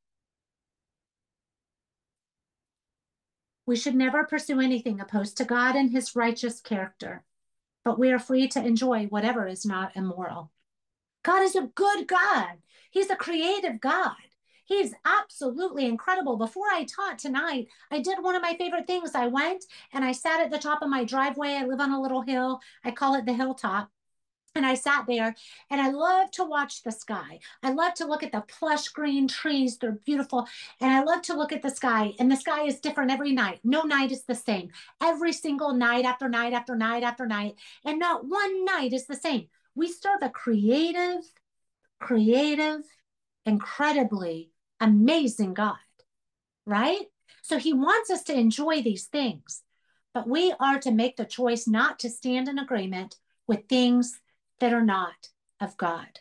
Speaker 2: We should never pursue anything opposed to God and his righteous character, but we are free to enjoy whatever is not immoral. God is a good God. He's a creative God. He's absolutely incredible. Before I taught tonight, I did one of my favorite things. I went and I sat at the top of my driveway. I live on a little hill. I call it the hilltop. And I sat there and I love to watch the sky. I love to look at the plush green trees. They're beautiful. And I love to look at the sky. And the sky is different every night. No night is the same. Every single night after night after night after night. And not one night is the same. We serve a creative, creative, incredibly amazing God, right? So he wants us to enjoy these things. But we are to make the choice not to stand in agreement with things that are not of God.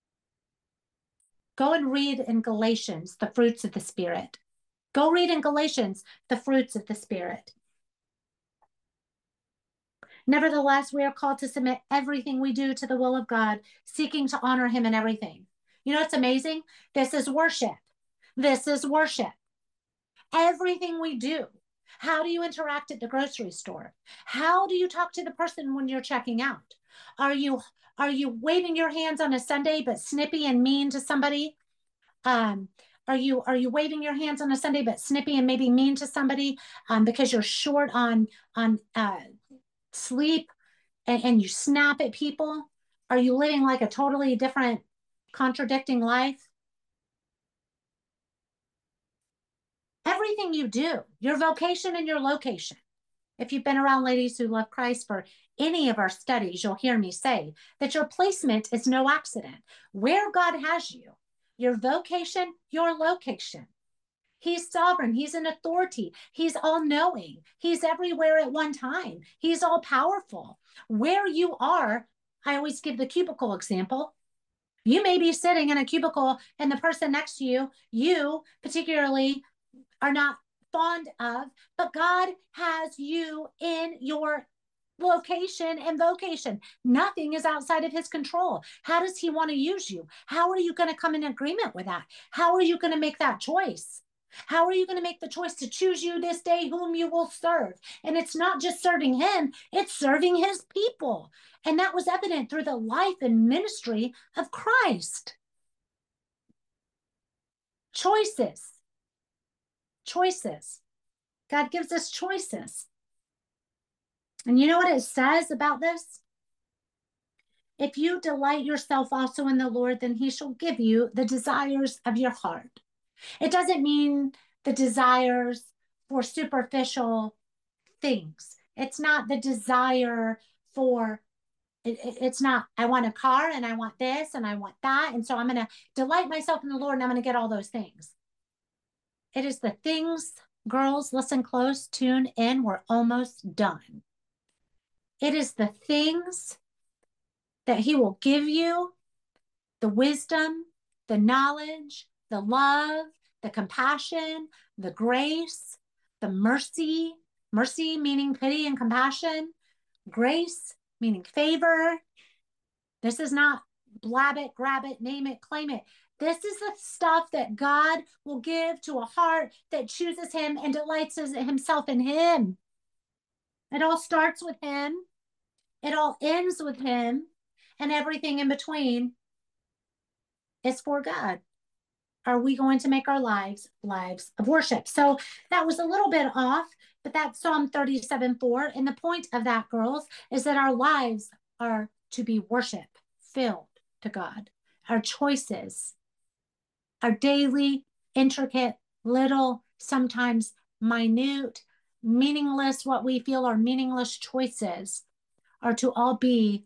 Speaker 2: Go and read in Galatians the fruits of the Spirit. Go read in Galatians the fruits of the Spirit. Nevertheless, we are called to submit everything we do to the will of God, seeking to honor him in everything. You know, it's amazing. This is worship. This is worship. Everything we do. How do you interact at the grocery store? How do you talk to the person when you're checking out? Are you are you waving your hands on a Sunday but snippy and mean to somebody? Um, are you are you waving your hands on a Sunday but snippy and maybe mean to somebody um, because you're short on on uh, sleep? and, and you snap at people? Are you living like a totally different, contradicting life? Everything you do, your vocation and your location. If you've been around ladies who love Christ for any of our studies, you'll hear me say that your placement is no accident. Where God has you, your vocation, your location. He's sovereign. He's an authority. He's all knowing. He's everywhere at one time. He's all powerful. Where you are, I always give the cubicle example. You may be sitting in a cubicle and the person next to you, you particularly are not fond of, but God has you in your location and vocation. Nothing is outside of his control. How does he want to use you? How are you going to come in agreement with that? How are you going to make that choice? How are you going to make the choice to choose you this day whom you will serve? And it's not just serving him, it's serving his people. And that was evident through the life and ministry of Christ. Choices. Choices. God gives us choices. And you know what it says about this? If you delight yourself also in the Lord, then he shall give you the desires of your heart. It doesn't mean the desires for superficial things. It's not the desire for, it, it's not, I want a car and I want this and I want that. And so I'm going to delight myself in the Lord and I'm going to get all those things. It is the things, girls, listen close, tune in, we're almost done. It is the things that he will give you, the wisdom, the knowledge, the love, the compassion, the grace, the mercy, mercy meaning pity and compassion, grace meaning favor. This is not blab it, grab it, name it, claim it. This is the stuff that God will give to a heart that chooses him and delights himself in him. It all starts with him. It all ends with him. And everything in between is for God. Are we going to make our lives lives of worship? So that was a little bit off, but that's Psalm thirty-seven four. And the point of that, girls, is that our lives are to be worship filled to God. Our choices, our daily, intricate, little, sometimes minute, meaningless, what we feel are meaningless choices are to all be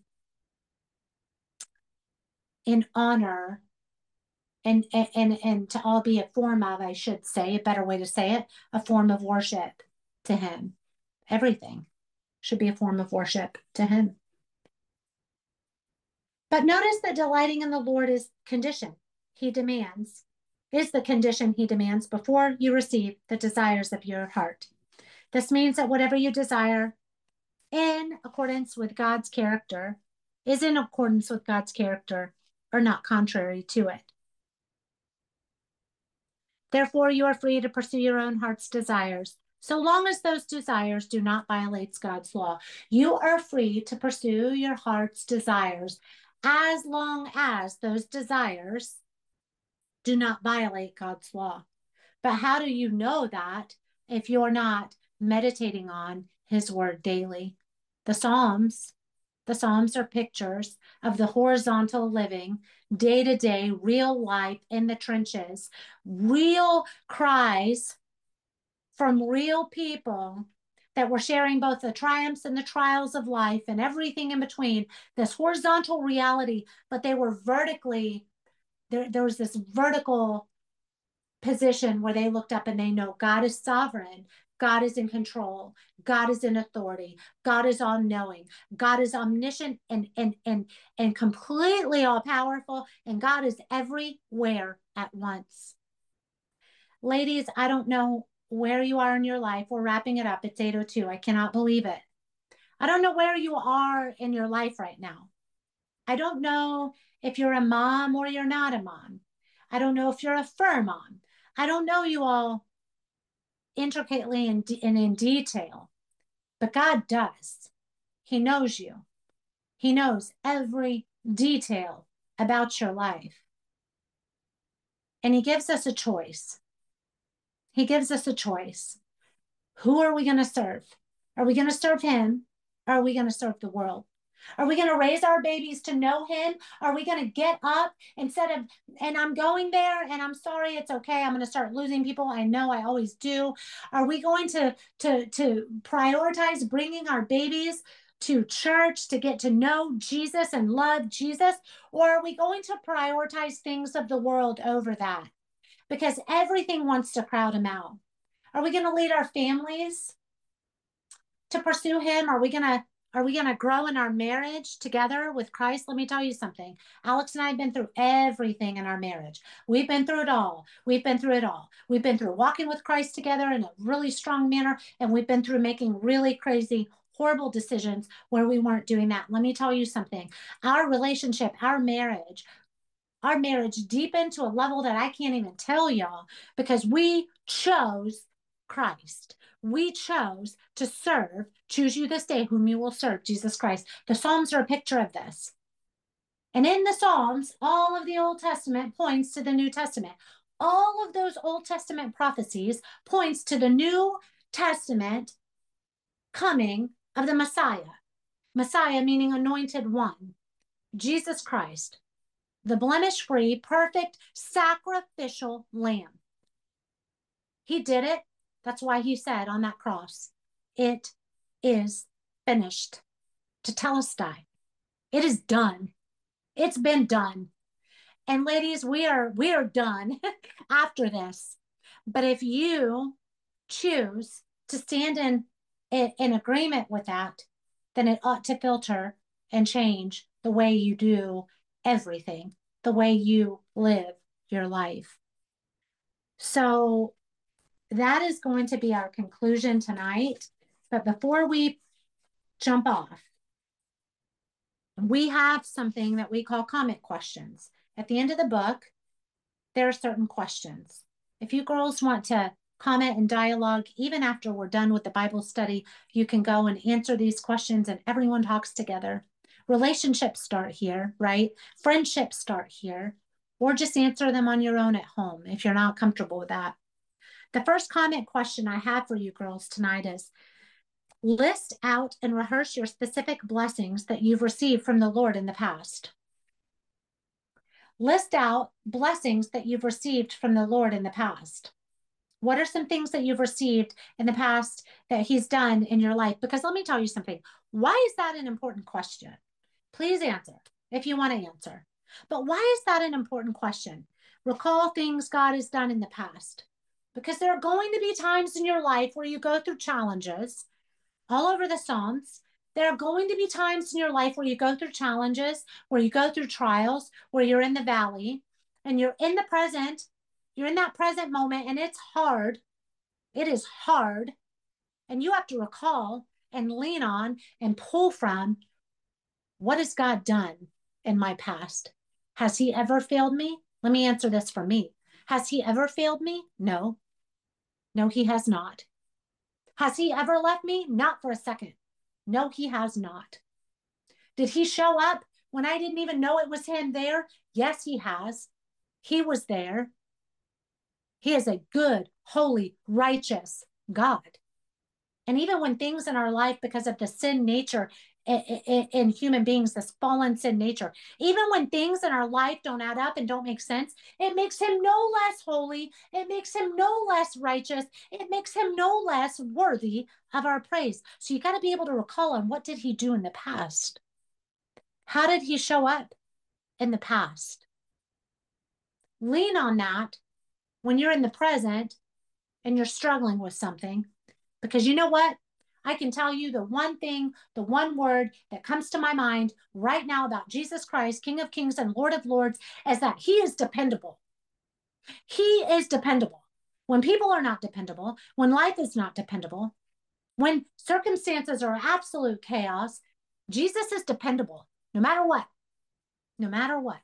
Speaker 2: in honor and, and, and to all be a form of, I should say, a better way to say it, a form of worship to him. Everything should be a form of worship to him. But notice that delighting in the Lord is condition. He demands, is the condition he demands before you receive the desires of your heart. This means that whatever you desire in accordance with God's character is in accordance with God's character or not contrary to it. Therefore, you are free to pursue your own heart's desires, so long as those desires do not violate God's law. You are free to pursue your heart's desires as long as those desires do not violate God's law. But how do you know that if you're not meditating on his word daily? The Psalms, the Psalms are pictures of the horizontal living, day-to-day, real life in the trenches, real cries from real people that were sharing both the triumphs and the trials of life and everything in between, this horizontal reality, but they were vertically, there, there was this vertical position where they looked up and they know God is sovereign. God is in control. God is in authority. God is all-knowing. God is omniscient and, and, and, and completely all-powerful. And God is everywhere at once. Ladies, I don't know where you are in your life. We're wrapping it up. It's eight oh two. I cannot believe it. I don't know where you are in your life right now. I don't know if you're a mom or you're not a mom. I don't know if you're a fur mom. I don't know you all intricately and in, in detail, but God does. He knows you. He knows every detail about your life. And he gives us a choice. He gives us a choice. Who are we going to serve? Are we going to serve him? Or are we going to serve the world? Are we going to raise our babies to know him? Are we going to get up instead of, and I'm going there and I'm sorry, it's okay. I'm going to start losing people. I know I always do. Are we going to, to, to prioritize bringing our babies to church to get to know Jesus and love Jesus? Or are we going to prioritize things of the world over that? Because everything wants to crowd him out. Are we going to lead our families to pursue him? Are we going to Are we going to grow in our marriage together with Christ? Let me tell you something. Alex and I have been through everything in our marriage. We've been through it all. We've been through it all. We've been through walking with Christ together in a really strong manner, and we've been through making really crazy, horrible decisions where we weren't doing that. Let me tell you something. Our relationship, our marriage, our marriage deepened to a level that I can't even tell y'all because we chose Christ. We chose to serve, choose you this day whom you will serve, Jesus Christ. The Psalms are a picture of this. And in the Psalms, all of the Old Testament points to the New Testament. All of those Old Testament prophecies points to the New Testament coming of the Messiah. Messiah meaning anointed one, Jesus Christ, the blemish-free, perfect, sacrificial lamb. He did it. That's why he said on that cross, it is finished. Tetelestai. It is done. It's been done. And ladies, we are we are done after this. But if you choose to stand in, in, in agreement with that, then it ought to filter and change the way you do everything, the way you live your life. So that is going to be our conclusion tonight. But before we jump off, we have something that we call comment questions. At the end of the book, there are certain questions. If you girls want to comment and dialogue, even after we're done with the Bible study, you can go and answer these questions and everyone talks together. Relationships start here, right? Friendships start here, or just answer them on your own at home if you're not comfortable with that. The first comment question I have for you girls tonight is, list out and rehearse your specific blessings that you've received from the Lord in the past. List out blessings that you've received from the Lord in the past. What are some things that you've received in the past that he's done in your life? Because let me tell you something. Why is that an important question? Please answer if you want to answer. But why is that an important question? Recall things God has done in the past. Because there are going to be times in your life where you go through challenges all over the Psalms. There are going to be times in your life where you go through challenges, where you go through trials, where you're in the valley and you're in the present. You're in that present moment and it's hard. It is hard. And you have to recall and lean on and pull from, what has God done in my past? Has he ever failed me? Let me answer this for me. Has he ever failed me? No. No, he has not. Has he ever left me? Not for a second. No, he has not. Did he show up when I didn't even know it was him there? Yes, he has. He was there. He is a good, holy, righteous God. And even when things in our life, because of the sin nature in, in, in human beings, this fallen sin nature, even when things in our life don't add up and don't make sense, it makes him no less holy. It makes him no less righteous. It makes him no less worthy of our praise. So you got to be able to recall on, what did he do in the past? How did he show up in the past? Lean on that when you're in the present and you're struggling with something. Because you know what? I can tell you the one thing, the one word that comes to my mind right now about Jesus Christ, King of Kings and Lord of Lords, is that he is dependable. He is dependable. When people are not dependable, when life is not dependable, when circumstances are absolute chaos, Jesus is dependable, no matter what. No matter what.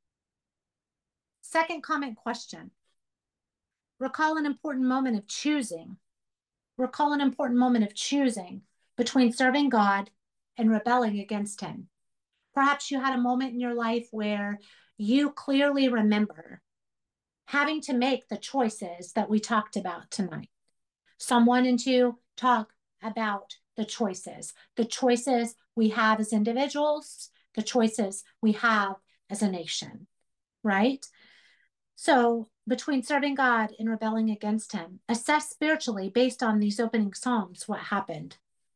Speaker 2: Second comment question. Recall an important moment of choosing. Recall an important moment of choosing between serving God and rebelling against him. Perhaps you had a moment in your life where you clearly remember having to make the choices that we talked about tonight. Psalm one and two talk about the choices, the choices we have as individuals, the choices we have as a nation, right? So between serving God and rebelling against him, assess spiritually based on these opening Psalms what happened.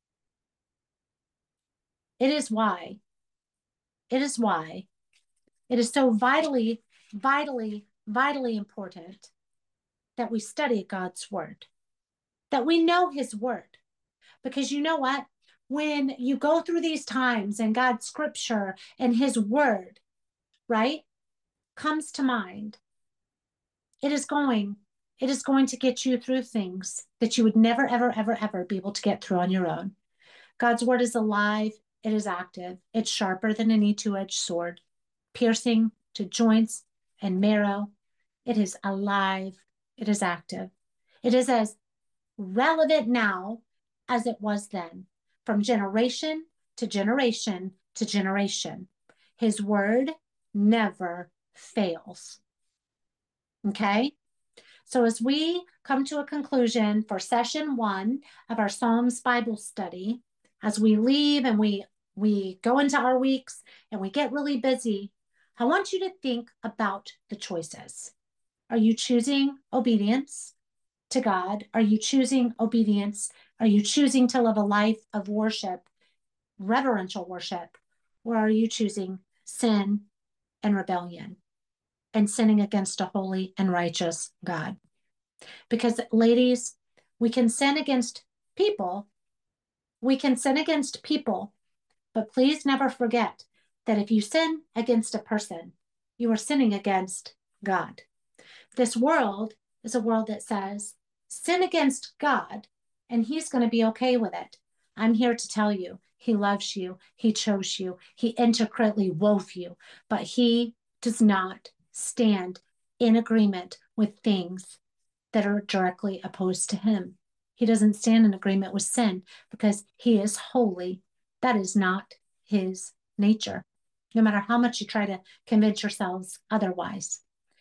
Speaker 2: It is why, it is why it is so vitally, vitally, vitally important that we study God's word, that we know his word. Because you know what? When you go through these times and God's scripture and his word, right, comes to mind, it is going, it is going to get you through things that you would never, ever, ever, ever be able to get through on your own. God's word is alive. It is active. It's sharper than any two-edged sword, piercing to joints and marrow. It is alive. It is active. It is as relevant now as it was then, from generation to generation to generation. His word never fails. Okay? So as we come to a conclusion for session one of our Psalms Bible study, as we leave and we, we go into our weeks and we get really busy, I want you to think about the choices. Are you choosing obedience to God? Are you choosing obedience? Are you choosing to live a life of worship, reverential worship? Or are you choosing sin and rebellion and sinning against a holy and righteous God? Because, ladies, we can sin against people. We can sin against people, but please never forget that if you sin against a person, you are sinning against God. This world is a world that says, sin against God, and he's going to be okay with it. I'm here to tell you, he loves you. He chose you. He intricately wove you, but he does not stand in agreement with things that are directly opposed to him. He doesn't stand in agreement with sin because he is holy. That is not his nature, no matter how much you try to convince yourselves otherwise.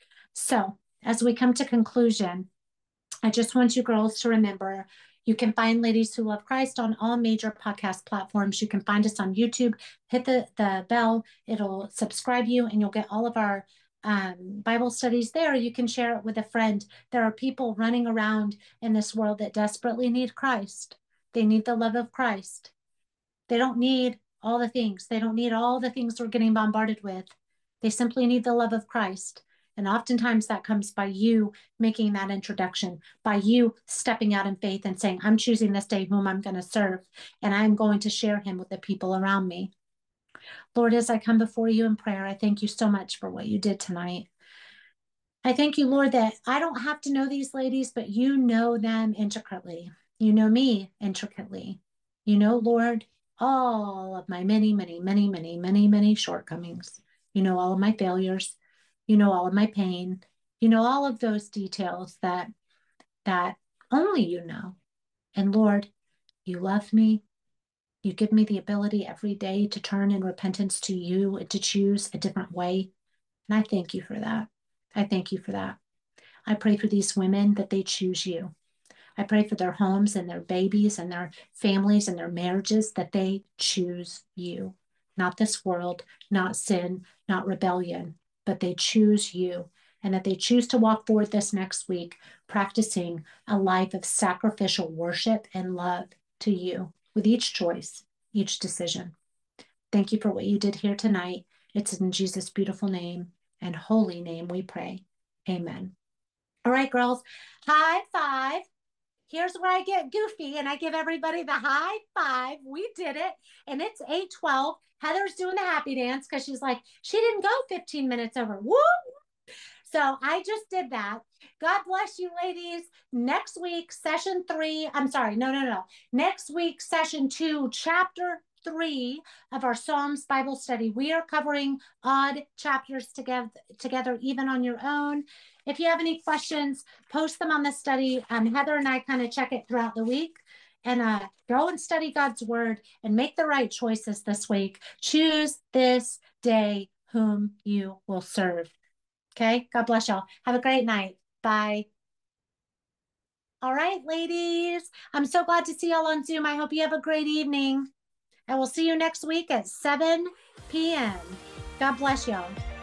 Speaker 2: So as we come to conclusion, I just want you girls to remember, you can find Ladies Who Love Christ on all major podcast platforms. You can find us on YouTube. Hit the, the bell. It'll subscribe you and you'll get all of our um, Bible studies there. You can share it with a friend. There are people running around in this world that desperately need Christ. They need the love of Christ. They don't need all the things. They don't need all the things we're getting bombarded with. They simply need the love of Christ. And oftentimes that comes by you making that introduction, by you stepping out in faith and saying, I'm choosing this day whom I'm going to serve, and I'm going to share him with the people around me. Lord, as I come before you in prayer, I thank you so much for what you did tonight. I thank you, Lord, that I don't have to know these ladies, but you know them intricately. You know me intricately. You know, Lord, all of my many, many, many, many, many, many shortcomings. You know all of my failures. You know all of my pain. You know all of those details that that only you know. And Lord, you love me. You give me the ability every day to turn in repentance to you and to choose a different way. And I thank you for that. I thank you for that. I pray for these women that they choose you. I pray for their homes and their babies and their families and their marriages, that they choose you, not this world, not sin, not rebellion, but they choose you, and that they choose to walk forward this next week, practicing a life of sacrificial worship and love to you with each choice, each decision. Thank you for what you did here tonight. It's in Jesus' beautiful name and holy name we pray. Amen. All right, girls, high five. Here's where I get goofy and I give everybody the high five. We did it. And it's eight twelve. Heather's doing the happy dance because she's like, she didn't go fifteen minutes over. Woo! So I just did that. God bless you, ladies. Next week, session three. I'm sorry. No, no, no. Next week, session two, chapter three of our Psalms Bible study. We are covering odd chapters together, together even on your own. If you have any questions, post them on the study. Um, Heather and I kind of check it throughout the week. And uh, go and study God's word and make the right choices this week. Choose this day whom you will serve. Okay? God bless y'all. Have a great night. Bye. All right, ladies. I'm so glad to see y'all on Zoom. I hope you have a great evening. And we'll see you next week at seven p.m. God bless y'all.